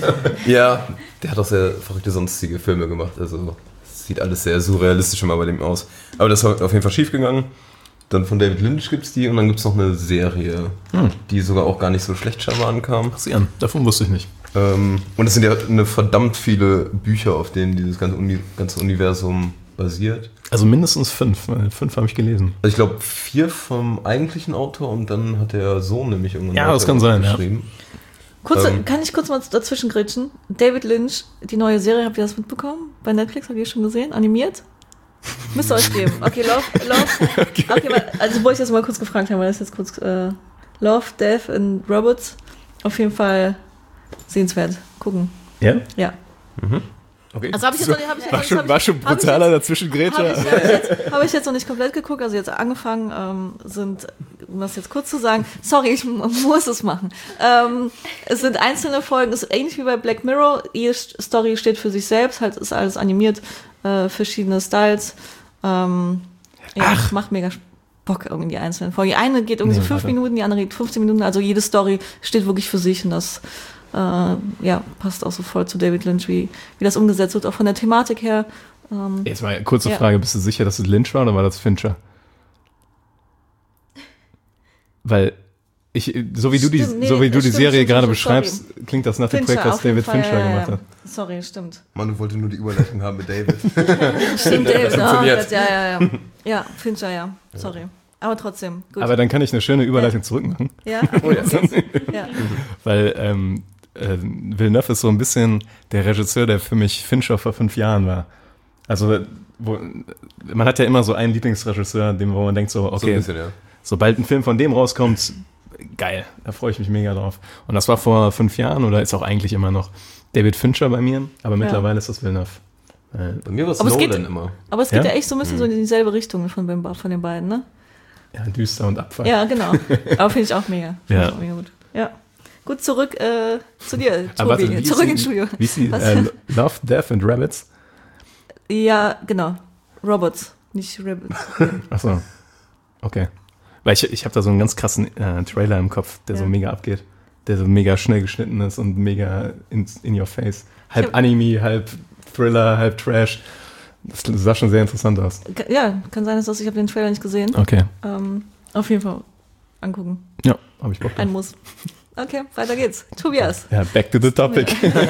ja, der hat auch sehr verrückte sonstige Filme gemacht. Also es sieht alles sehr surrealistisch immer bei dem aus. Aber das ist auf jeden Fall schief gegangen. Dann von David Lynch gibt es die und dann gibt es noch eine Serie, Hm. die sogar auch gar nicht so schlecht scheinbar ankam. Sieh an, davon wusste ich nicht. Ähm, und es sind ja eine verdammt viele Bücher, auf denen dieses ganze, Uni, ganze Universum basiert. Also mindestens fünf, weil fünf habe ich gelesen. Also ich glaube vier vom eigentlichen Autor und dann hat der Sohn nämlich irgendwann Ja, das kann sein, ja. geschrieben. Kurz, Ähm. kann ich kurz mal dazwischen grätschen? David Lynch, die neue Serie, habt ihr das mitbekommen? Bei Netflix, habt ihr schon gesehen? Animiert? Müsst ihr euch geben. Okay, Love, Love. Okay, okay weil, also wollte ich das mal kurz gefragt haben, weil das jetzt kurz äh, Love, Death and Robots. Auf jeden Fall sehenswert. Gucken. Ja? Ja. Okay. Also habe ich jetzt noch nicht, hab ich, War hab schon, ich- war schon hab ich brutaler jetzt- dazwischen, Habe Greta. ich, hab ich, jetzt- hab ich jetzt noch nicht komplett geguckt, also jetzt angefangen ähm, sind, um das jetzt kurz zu sagen, sorry, ich m- muss es machen. Ähm, es sind einzelne Folgen, es ist ähnlich wie bei Black Mirror, jede Story steht für sich selbst, halt ist alles animiert, äh, verschiedene Styles. Ähm, ja, Ach. macht mega Bock irgendwie die einzelnen Folgen. Die eine geht irgendwie Nee, so fünf warte. Minuten, die andere geht fünfzehn Minuten, also jede Story steht wirklich für sich und das äh, ja, passt auch so voll zu David Lynch, wie, wie das umgesetzt wird, auch von der Thematik her. Ähm, Jetzt mal eine kurze Ja. Frage, bist du sicher, dass es Lynch war oder war das Fincher? Weil ich, so wie du die, Stimmt, nee, so wie du die stimmt, Serie stimmt, gerade stimmt, sorry. beschreibst, klingt das nach dem Projekt, was auf jeden David Fall, Fincher ja, ja, gemacht ja. hat. Sorry, stimmt. Man wollte nur die Überleitung haben mit David. Stimmt, David. Oh funktioniert. Gott, ja, ja, ja. Ja, Fincher, ja. Sorry. Aber trotzdem, gut. Aber dann kann ich eine schöne Überleitung zurückmachen, ja? Oh ja. ja. weil ähm, äh, Villeneuve ist so ein bisschen der Regisseur, der für mich Fincher vor fünf Jahren war. Also wo, man hat ja immer so einen Lieblingsregisseur, dem wo man denkt so, So ein okay, bisschen, ja. sobald ein Film von dem rauskommt, geil, da freue ich mich mega drauf. Und das war vor fünf Jahren oder ist auch eigentlich immer noch David Fincher bei mir, aber mittlerweile ist das Villeneuve. Äh, Bei mir war es Aber es geht- Nolan immer. Aber es geht Ja? ja, echt so ein bisschen so in dieselbe Richtung von, den- von den beiden, ne? ja, düster und Abfall. Ja, genau. Aber finde ich auch mega. Find Ja. ich auch mega gut. Ja. Gut, zurück äh, zu dir, Aber Tobi. warte, wie ist zurück die- ins Studio. Wie ist die? Was? Äh, Love, Death and Rabbits? Ja, genau. Robots, nicht Rabbits. Achso, okay. Weil ich, ich habe da so einen ganz krassen äh, Trailer im Kopf, der so Ja. mega abgeht. Der so mega schnell geschnitten ist und mega in, in your face. Halb hab- Anime, halb Thriller, halb Trash. Das sah schon sehr interessant aus. Ja, kann sein, dass ich habe den Trailer nicht gesehen. Okay. Ähm, auf jeden Fall angucken. Ja, habe ich Bock drauf. Ein Muss. Okay, weiter geht's. Tobias. Ja, back to the topic.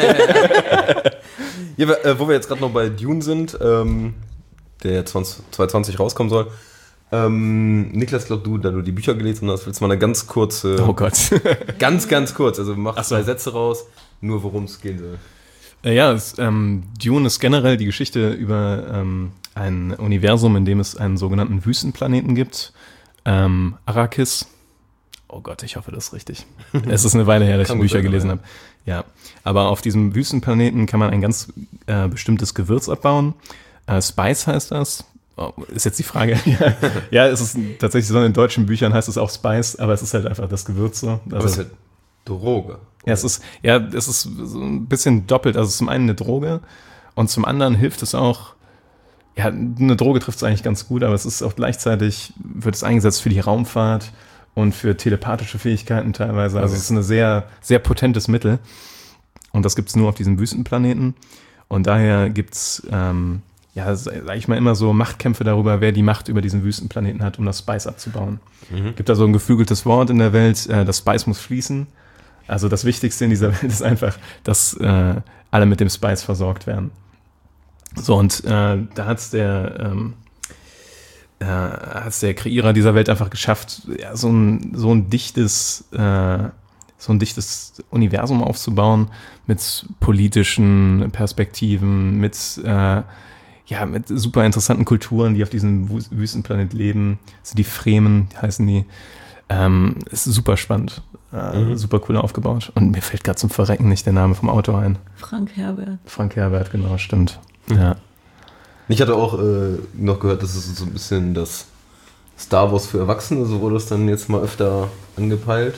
Ja, aber, äh, wo wir jetzt gerade noch bei Dune sind, ähm, der ja zwanzig zwanzig rauskommen soll. Ähm, Niklas, glaub du, da du die Bücher gelesen hast, willst du mal eine ganz kurze, Oh Gott. ganz, ganz kurz, also mach Ach so. zwei Sätze raus, nur worum es gehen soll. Äh, Ja, es, ähm, Dune ist generell die Geschichte über ähm, ein Universum, in dem es einen sogenannten Wüstenplaneten gibt. Ähm, Arrakis. Oh Gott, ich hoffe, das ist richtig. Es ist eine Weile her, dass ich Kann die gut Bücher sein, gelesen ja. habe. Ja, aber auf diesem Wüstenplaneten kann man ein ganz äh, bestimmtes Gewürz abbauen. Äh, Spice heißt das. Oh, ist jetzt die Frage. ja, ja, es ist tatsächlich so, in deutschen Büchern heißt es auch Spice, aber es ist halt einfach das Gewürz so. Aber es ist halt Droge. Ja, es ist, ja, es ist so ein bisschen doppelt. Also zum einen eine Droge und zum anderen hilft es auch, ja, eine Droge trifft es eigentlich ganz gut, aber es ist auch gleichzeitig, wird es eingesetzt für die Raumfahrt und für telepathische Fähigkeiten teilweise. Also Okay. es ist ein sehr, sehr potentes Mittel. Und das gibt es nur auf diesem Wüstenplaneten. Und daher gibt es, ähm, ja, sag ich mal, immer so Machtkämpfe darüber, wer die Macht über diesen Wüstenplaneten hat, um das Spice abzubauen. Mhm. Gibt da so ein geflügeltes Wort in der Welt, äh, das Spice muss fließen. Also das Wichtigste in dieser Welt ist einfach, dass äh, alle mit dem Spice versorgt werden. So, und äh, da hat's der, ähm, äh, hat's der Kreierer dieser Welt einfach geschafft, ja, so ein, so ein dichtes, äh, so ein dichtes Universum aufzubauen mit politischen Perspektiven, mit äh, ja, mit super interessanten Kulturen, die auf diesem Wü- Wüstenplanet leben. Das sind die Fremen, heißen die. Ähm, ist super spannend. Äh, Mhm. Super cool aufgebaut. Und mir fällt gerade zum Verrecken nicht der Name vom Autor ein. Frank Herbert. Frank Herbert, genau, stimmt. Mhm. Ja. Ich hatte auch äh, noch gehört, das ist so ein bisschen das Star Wars für Erwachsene, so wurde es dann jetzt mal öfter angepeilt.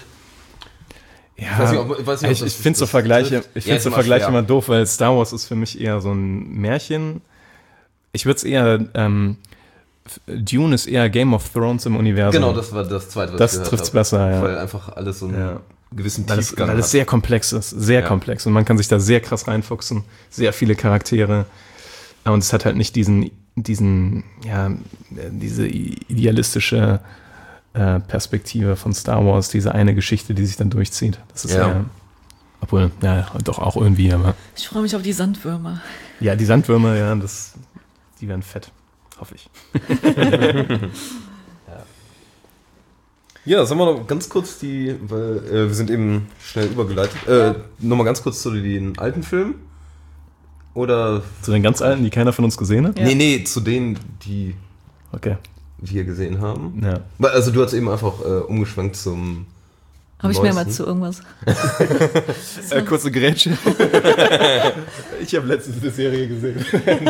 Ja, weiß nicht, ob- ich weiß nicht, ob ich, das- ich finde so das Vergleiche, trifft. ich Ja, finde ist so immer Vergleiche schwer. immer doof, weil Star Wars ist für mich eher so ein Märchen. Ich würde es eher, ähm, Dune ist eher Game of Thrones im Universum. Genau, das war das zweite, was Das ich gehört trifft's habe. besser, ja. Weil einfach alles so einen Ja. gewissen Weil es, Tiefgang weil es hat. sehr komplex ist, sehr Ja. komplex. Und man kann sich da sehr krass reinfuchsen, sehr viele Charaktere. Und es hat halt nicht diesen, diesen, ja, diese idealistische äh, Perspektive von Star Wars, diese eine Geschichte, die sich dann durchzieht. Das ist ja, ja obwohl, ja, doch auch irgendwie, aber. Ich freue mich auf die Sandwürmer. Ja, die Sandwürmer, ja, das, die werden fett, hoffe ich. Ja, sagen wir noch ganz kurz die, weil äh, wir sind eben schnell übergeleitet. Äh, Nochmal ganz kurz zu den alten Filmen. Oder. Zu den ganz alten, die keiner von uns gesehen hat? Ja. Nee, nee, zu denen, die Okay. wir gesehen haben. Ja. Weil, Also du hast eben einfach äh, umgeschwenkt zum. Habe ich neuesten. mehrmals zu irgendwas. Äh, kurze Grätsche. Ich habe letztens eine Serie gesehen.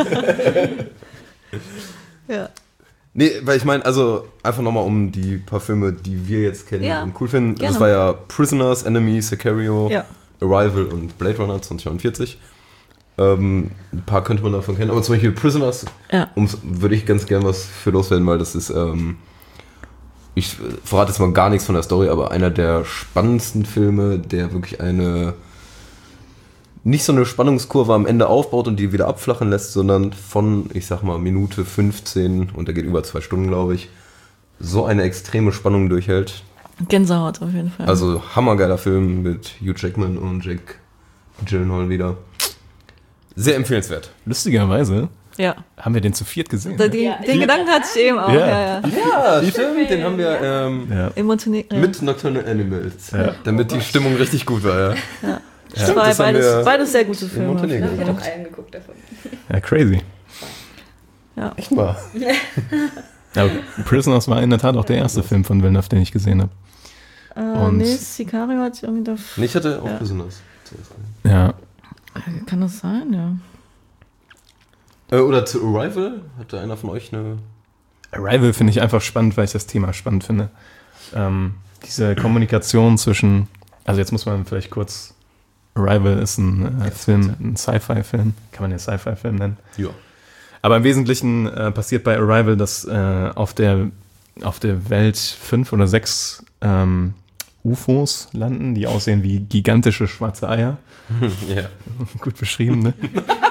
Ja. Nee, weil ich meine, also einfach nochmal um die paar Filme, die wir jetzt kennen Ja, und cool finden. gerne. Das war ja Prisoners, Enemy, Sicario, Ja. Arrival und Blade Runner zwanzig neunundvierzig. Ähm, ein paar könnte man davon kennen, aber zum Beispiel Prisoners, Ja. ums, würde ich ganz gern was für loswerden, weil das ist, ähm, ich verrate jetzt mal gar nichts von der Story, aber einer der spannendsten Filme, der wirklich eine, nicht so eine Spannungskurve am Ende aufbaut und die wieder abflachen lässt, sondern von, ich sag mal, Minute fünfzehn, und der geht über zwei Stunden, glaube ich, so eine extreme Spannung durchhält. Gänsehaut auf jeden Fall. Also hammergeiler Film mit Hugh Jackman und Jake Gyllenhaal wieder. Sehr empfehlenswert. Lustigerweise ja. haben wir den zu viert gesehen. Den, den Ja. Gedanken hatte ich eben auch. Ja. Ja. Ja. Ja, stimmt, den haben wir ähm, Ja. In Montenegro. mit Nocturnal Animals, Ja. damit die Stimmung richtig gut war. Ja. Ja. Stimmt, Zwei, das haben wir beides, beides sehr gute in Filme. Montenegro Ich habe gemacht. noch einen geguckt davon. Ja, crazy. Ja. Echt mal. Ja, Prisoners war in der Tat auch der erste Film von Villeneuve, den ich gesehen habe. Äh, Und- nee, Sicario hat sich irgendwie da. Nee, ich hatte auch Ja. Prisoners. zuerst. Ja, Kann das sein, ja. Äh, oder zu Arrival? Hatte einer von euch eine. Arrival finde ich einfach spannend, weil ich das Thema spannend finde. Ähm, diese Kommunikation zwischen, also jetzt muss man vielleicht kurz, Arrival ist ein äh, Film, ein Sci-Fi-Film, kann man ja Sci-Fi-Film nennen. Ja. Aber im Wesentlichen äh, passiert bei Arrival, dass äh, auf der auf der Welt fünf oder sechs ähm, U F Os landen, die aussehen wie gigantische schwarze Eier. Ja. Gut beschrieben, ne?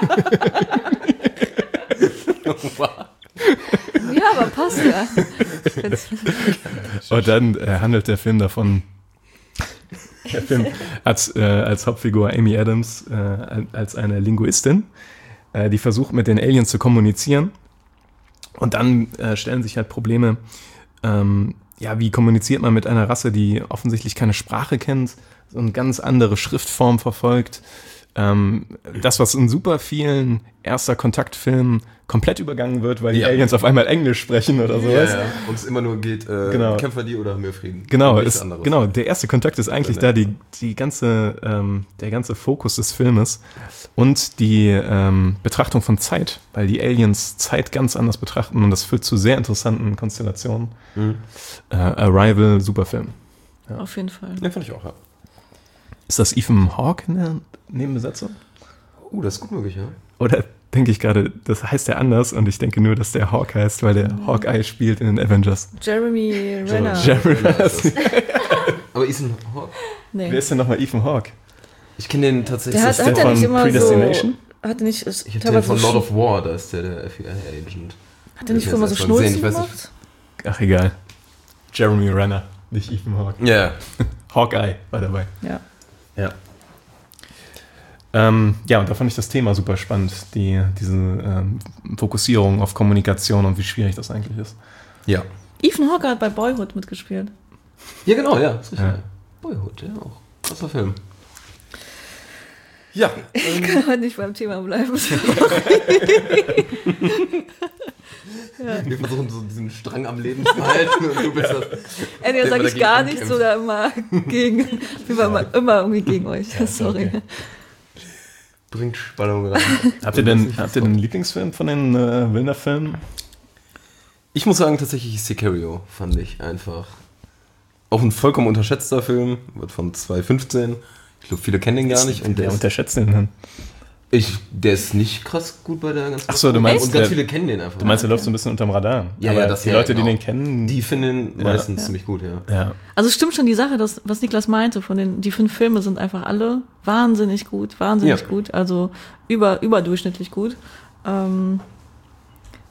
Ja, aber passt ja. Und dann äh, handelt der Film davon, der Film hat äh, als Hauptfigur Amy Adams äh, als eine Linguistin, äh, die versucht mit den Aliens zu kommunizieren. Und dann äh, stellen sich halt Probleme, ähm, ja, wie kommuniziert man mit einer Rasse, die offensichtlich keine Sprache kennt, so eine ganz andere Schriftform verfolgt. Ähm, das, was in super vielen Erster-Kontakt-Filmen komplett übergangen wird, weil die Ja. Aliens auf einmal Englisch sprechen oder sowas. Ja, ja. Und es immer nur geht, äh, Genau. Kämpfer die oder haben wir Frieden. Genau, Und nichts ist, anderes. genau, der erste Kontakt ist eigentlich Ja, da, die, die ganze, ähm, der ganze Fokus des Filmes und die ähm, Betrachtung von Zeit, weil die Aliens Zeit ganz anders betrachten und das führt zu sehr interessanten Konstellationen. Mhm. Äh, Arrival, super Film. Auf jeden Fall. Ja, fand ich auch, ja. Ist das Ethan Hawke in der Nebenbesetzung? Oh, das ist gut möglich, ja. Oder denke ich gerade, das heißt ja anders und ich denke nur, dass der Hawk heißt, weil der Hawkeye spielt in den Avengers. Jeremy Renner. Jeremy Renner ist das. Aber Ethan Hawke? Nee. Wer ist denn nochmal Ethan Hawke? Ich kenne den tatsächlich. Der Ist hat, das hat der er nicht von immer Predestination? so. Hat er nicht. Ist, ich habe den teilweise von so Lord Sch- of War, da ist der der F B I-Agent. Hat er nicht Ich immer so weiß erst mal gesehen, Schnulzen ich weiß gemacht? nicht. Ach, egal. Jeremy Renner, nicht Ethan Hawke. Ja. Hawkeye war dabei. Ja. Ja. Ähm, ja, und da fand ich das Thema super spannend, die, diese ähm, Fokussierung auf Kommunikation und wie schwierig das eigentlich ist. Ja. Ethan Hawke hat bei Boyhood mitgespielt. Ja, genau, ja. Das ist Ja. ja. Boyhood, ja auch. Krasser Film. Ja. Ich kann heute nicht beim Thema bleiben. Wir versuchen so diesen Strang am Leben zu halten und du bist das. Entweder Der sage immer ich gar dagegen nichts oder immer gegen. Immer, immer, immer irgendwie gegen euch. Sorry. okay. Bringt Spannung rein. Habt ihr denn, habt ihr denn einen Lieblingsfilm von den äh, Wilder-Filmen? Ich muss sagen, tatsächlich Sicario fand ich einfach auch ein vollkommen unterschätzter Film. Wird von zwanzig fünfzehn. Ich glaube, viele kennen den gar nicht. Und der, Der ist, unterschätzt den dann. ich, der ist nicht krass gut bei der ganzen. Ach so, du meinst, Und ganz der- viele kennen den einfach. Du meinst, der läuft so ein bisschen unterm Radar. Ja, Aber ja, das die ja, Leute, genau. die den kennen, Die finden Ja. meistens Ja. ziemlich gut, ja. ja. Also stimmt schon die Sache, dass, was Niklas meinte, von den, die fünf Filme sind einfach alle wahnsinnig gut, wahnsinnig Ja. gut, also über, überdurchschnittlich gut. Ähm,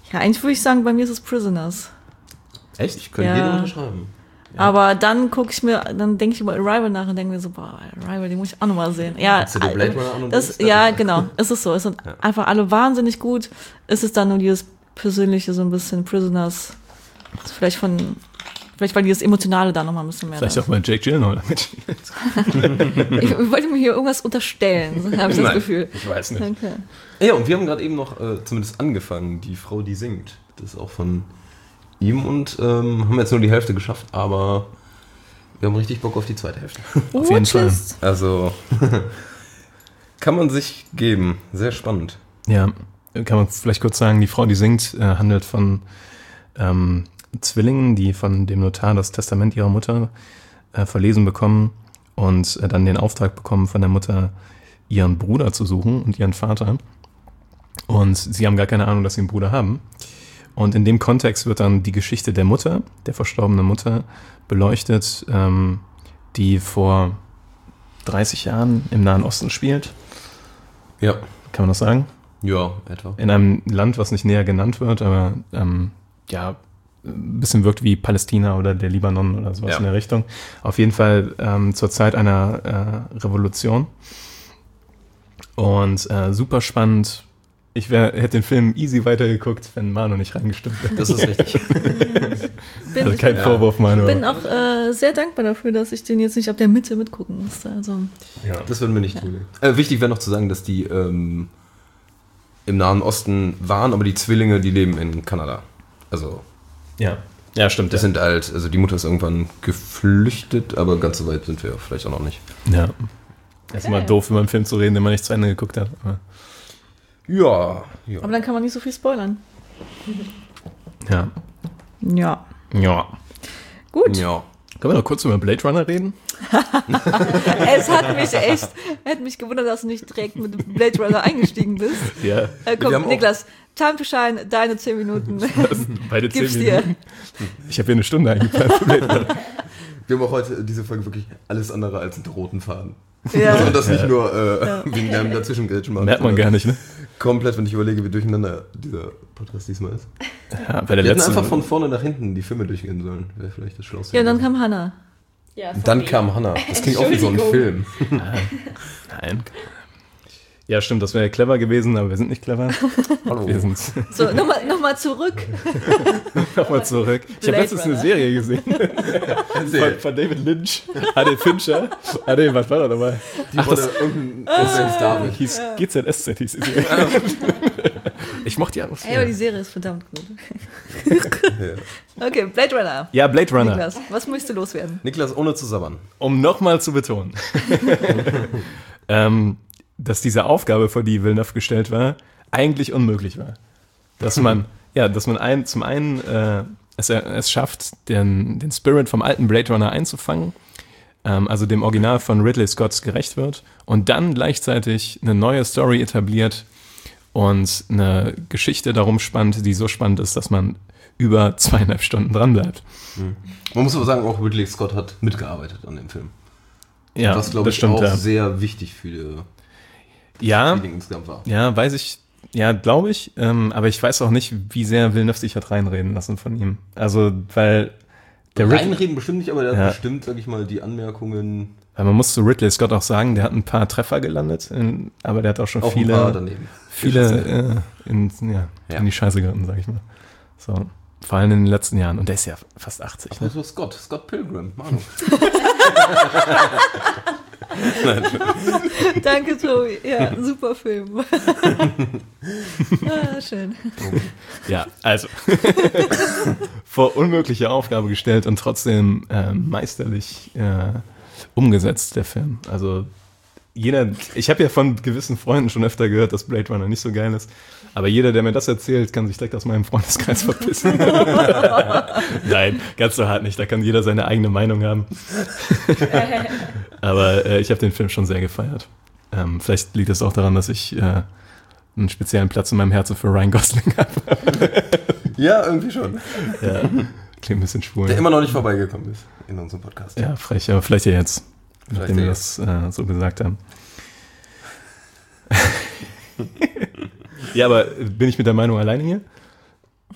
Ja, eigentlich würde ich sagen, bei mir ist es Prisoners. Echt? Ich könnte Ja. jeden unterschreiben. Aber dann gucke ich mir, dann denke ich über Arrival nach und denke mir so, boah, Arrival, den muss ich auch nochmal sehen. Ja, Hast du dir Blade Runner an und das, denkst, ja, das- genau, es ist so. Es sind Ja. einfach alle wahnsinnig gut. Es ist dann nur dieses persönliche, so ein bisschen Prisoners. Das ist vielleicht von, vielleicht weil dieses Emotionale da nochmal ein bisschen mehr Vielleicht da auch mal Jake Gyllenhaal damit. ist. Ich wollte mir hier irgendwas unterstellen, so habe ich das Nein. Gefühl. Ich weiß nicht. Okay. Ja, und wir haben gerade eben noch äh, zumindest angefangen, die Frau, die singt. Das ist auch von ihm und ähm, haben jetzt nur die Hälfte geschafft, aber wir haben richtig Bock auf die zweite Hälfte. Auf jeden Fall. Watchlist. Also kann man sich geben. Sehr spannend. Ja, kann man vielleicht kurz sagen, die Frau, die singt, äh, handelt von ähm, Zwillingen, die von dem Notar das Testament ihrer Mutter äh, verlesen bekommen und äh, dann den Auftrag bekommen von der Mutter, ihren Bruder zu suchen und ihren Vater. Und sie haben gar keine Ahnung, dass sie einen Bruder haben. Und in dem Kontext wird dann die Geschichte der Mutter, der verstorbenen Mutter, beleuchtet, ähm, die vor dreißig Jahren im Nahen Osten spielt. Ja. Kann man das sagen? Ja, etwa. In einem Land, was nicht näher genannt wird, aber ähm, ja, ein bisschen wirkt wie Palästina oder der Libanon oder sowas Ja. in der Richtung. Auf jeden Fall ähm, zur Zeit einer äh, Revolution. Und äh, super spannend. Ich wär, hätte den Film easy weitergeguckt, wenn Manu nicht reingestimmt hätte. Das ist richtig. Bin, Also ich kein Ja. Vorwurf, Manu. bin auch äh, sehr dankbar dafür, dass ich den jetzt nicht ab der Mitte mitgucken musste. Also, Das würden wir nicht tun. Äh, wichtig wäre noch zu sagen, dass die ähm, im Nahen Osten waren, aber die Zwillinge, die leben in Kanada. Also Ja, ja stimmt. das ja. sind halt, also die Mutter ist irgendwann geflüchtet, aber ganz so weit sind wir vielleicht auch noch nicht. Ja. Das ist immer doof, über einen Film zu reden, den man nicht zu Ende geguckt hat. Aber, Ja, ja. aber dann kann man nicht so viel spoilern. ja. Ja. Ja. Gut. Ja. Können wir noch kurz über Blade Runner reden? Es hat mich echt, hätte mich gewundert, dass du nicht direkt mit Blade Runner eingestiegen bist. Ja. Äh, komm, Wir haben auch- Niklas, time to shine, deine zehn Minuten. Beide zehn Gib's dir. Minuten. Ich habe hier eine Stunde eingeplant. für Blade Runner. Wir haben auch heute diese Folge wirklich alles andere als einen roten Faden. Ja. Also, und das nicht nur äh, wegen einem dazwischengrätschen machen. Merkt man gar nicht, ne? Komplett, wenn ich überlege, wie durcheinander dieser Podcast diesmal ist. Ja, bei der Wir hätten letzten. einfach von vorne nach hinten die Filme durchgehen sollen. Wäre vielleicht das Schlauste. Ja, dann kam Hannah. Ja, Dann kam Hannah. Das klingt auch wie so ein Film. Nein. Ja, stimmt, das wäre clever gewesen, aber wir sind nicht clever. Hallo. Wir sind So, nochmal noch mal zurück. nochmal zurück. Ich habe Blade letztens eine Runner. Serie gesehen von, von David Lynch. Ah, nee, Fincher. Ah, nee, was war da dabei? Die wurde irgendein Präsident David. Hieß G Z S Z hieß die Serie. Ich mochte die Ey, aber Atmosphäre. die Serie ist verdammt gut. Okay, Blade Runner. Ja, Blade Runner. Niklas, was möchtest du loswerden? Niklas, ohne zu sabbern. Um nochmal zu betonen, ähm, dass diese Aufgabe, vor die Villeneuve gestellt war, eigentlich unmöglich war. Dass man, ja, dass man ein, zum einen äh, es, es schafft, den, den Spirit vom alten Blade Runner einzufangen, ähm, also dem Original von Ridley Scott gerecht wird und dann gleichzeitig eine neue Story etabliert und eine Geschichte darum spannt, die so spannend ist, dass man über zweieinhalb Stunden dran bleibt. Man muss aber sagen, auch Ridley Scott hat mitgearbeitet an dem Film. Ja, was, glaube das ich, stimmt. auch Ja. sehr wichtig für die Ja, Feeling insgesamt war. ja, weiß ich, ja, glaube ich, ähm, aber ich weiß auch nicht, wie sehr Villeneuve sich hat reinreden lassen von ihm. Also, weil der Rid Reinreden bestimmt nicht, aber der Ja. hat bestimmt, sag ich mal, die Anmerkungen weil man muss zu Ridley Scott auch sagen, der hat ein paar Treffer gelandet, in, aber der hat auch schon auch ein paar viele, daneben. viele äh, in, ja, Ja. in die Scheiße geritten, sag ich mal. So, vor allem in den letzten Jahren. Und der ist ja fast achtzig. Ne? Also Scott, Scott Pilgrim, Manu. Danke, Tobi. Ja, super Film. ah, schön. Ja, also vor unmögliche Aufgabe gestellt und trotzdem äh, meisterlich äh, umgesetzt, der Film. Also jeder, ich habe ja von gewissen Freunden schon öfter gehört, dass Blade Runner nicht so geil ist, aber jeder, der mir das erzählt, kann sich direkt aus meinem Freundeskreis verpissen. Nein, ganz so hart nicht, da kann jeder seine eigene Meinung haben. Aber äh, ich habe den Film schon sehr gefeiert. Ähm, vielleicht liegt es auch daran, dass ich äh, einen speziellen Platz in meinem Herzen für Ryan Gosling habe. Ja, irgendwie schon. Ja, klingt ein bisschen schwul. Der immer noch nicht vorbeigekommen ist in unserem Podcast. Ja, frech, aber vielleicht ja jetzt, Vielleicht nachdem wir ja das äh, so gesagt haben. Ja, aber bin ich mit der Meinung alleine hier?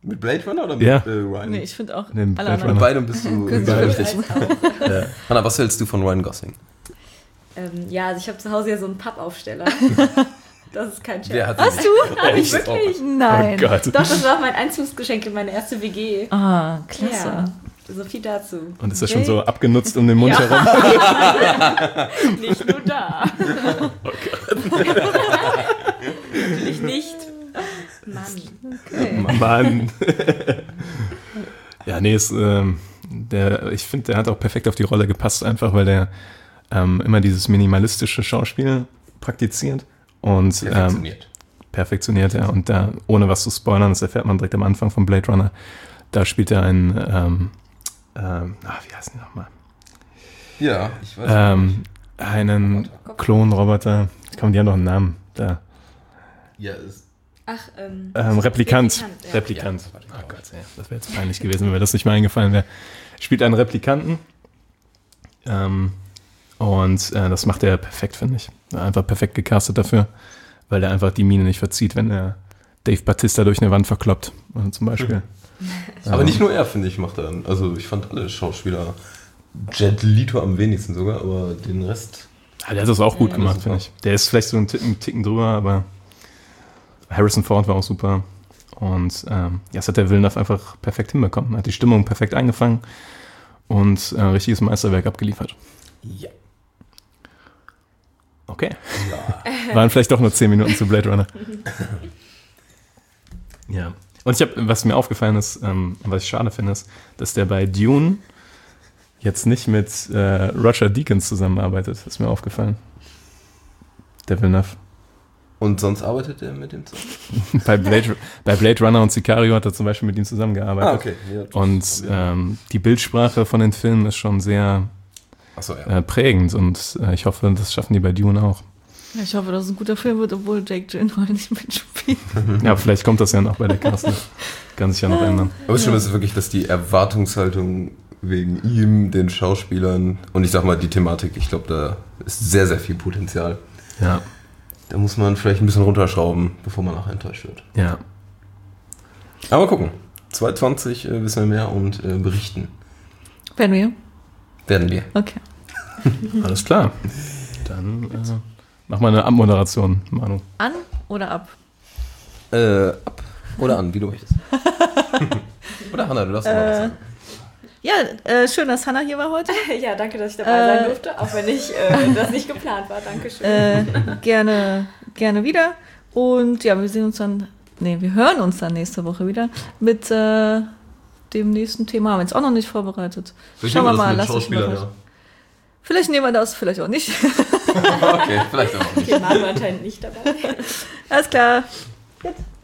Mit Blade Runner oder mit Ja. äh, Ryan? Nee, ich finde auch Nee, mit alle Blade anderen. Mit beidem bist du Können Sie richtig. vielleicht Ja. Hanna, was hältst du von Ryan Gosling? Ähm, ja, also ich habe zu Hause ja so einen Pappaufsteller. Das ist kein Scherz. Wer hat Hast du? Hab ich wirklich? Nein. Oh Gott. Doch, das war mein Einzugsgeschenk in meine erste W G. Ah, klasse. Ja, so viel dazu. Und ist das schon so abgenutzt um den Mund Ja. herum? Nicht nur da. Oh Gott. Natürlich nicht. Mann. Okay. Mann. Ja, nee, ist, ähm, der, ich finde, der hat auch perfekt auf die Rolle gepasst, einfach weil der ähm, immer dieses minimalistische Schauspiel praktiziert und ähm, Perfektioniert. perfektioniert, ja. Und da, ohne was zu spoilern, das erfährt man direkt am Anfang von Blade Runner, da spielt er einen, ähm, ähm, ach, wie heißt die nochmal? Ja, ich weiß Ähm, einen Klonroboter, komm, die haben doch einen Namen, da. Ja, ist Ach, ähm. Ähm, Replikant. Replikant, ja. Replikant. Oh Gott, ey, das wäre jetzt peinlich gewesen, wenn mir das nicht mal eingefallen wäre. Spielt einen Replikanten. Ähm, und äh, das macht er perfekt, finde ich. Einfach perfekt gecastet dafür, weil er einfach die Miene nicht verzieht, wenn er Dave Bautista durch eine Wand verkloppt. Also zum Beispiel. Aber nicht nur er, finde ich, macht er. Also ich fand alle Schauspieler, Jet Leto am wenigsten sogar, aber den Rest. Ja, der hat das auch gut Ja, gemacht, super. finde ich. Der ist vielleicht so einen Ticken, Ticken drüber, aber Harrison Ford war auch super. Und ähm, ja, das hat der Villeneuve einfach perfekt hinbekommen. Hat die Stimmung perfekt eingefangen und äh, ein richtiges Meisterwerk abgeliefert. Ja. Okay. Waren vielleicht doch nur zehn Minuten zu Blade Runner. Ja. Und ich habe, was mir aufgefallen ist, ähm, was ich schade finde, ist, dass der bei Dune jetzt nicht mit äh, Roger Deakins zusammenarbeitet. Das ist mir aufgefallen. Der Villeneuve. Und sonst arbeitet er mit dem zusammen? bei, Blade, bei Blade Runner und Sicario hat er zum Beispiel mit ihm zusammengearbeitet. Ah, okay. Ja, das- Und ähm, die Bildsprache von den Filmen ist schon sehr Achso, ja. äh, prägend und äh, ich hoffe, das schaffen die bei Dune auch. Ich hoffe, dass es ein guter Film wird, obwohl Jake Gyllenhaal nicht mitspielt. Ja, vielleicht kommt das ja noch bei der Casting. Kann sich ja noch ändern. Aber das Schlimme ist wirklich, dass die Erwartungshaltung wegen ihm, den Schauspielern und ich sag mal die Thematik, ich glaube, da ist sehr, sehr viel Potenzial. Ja, Da muss man vielleicht ein bisschen runterschrauben, bevor man auch enttäuscht wird. ja. Aber gucken. zwanzig zwanzig äh, wissen wir mehr und äh, berichten. Werden wir? Werden wir. Okay. Alles klar. Dann äh, mach mal eine Abmoderation, Manu. An oder ab? Äh, ab oder an, wie du möchtest. Oder Hanna, du darfst mal was sagen. Ja, äh, schön, dass Hannah hier war heute. Ja, danke, dass ich dabei Äh, sein durfte, auch wenn ich äh, das nicht geplant war. Dankeschön. Äh, gerne, gerne wieder. Und ja, wir sehen uns dann, nee, wir hören uns dann nächste Woche wieder mit äh, dem nächsten Thema. Haben wir jetzt auch noch nicht vorbereitet. Schauen wir mal, lass uns mal. Vielleicht nehmen wir das, vielleicht auch nicht. Okay, vielleicht auch nicht. Okay, Manu anscheinend nicht dabei. Alles klar. Jetzt.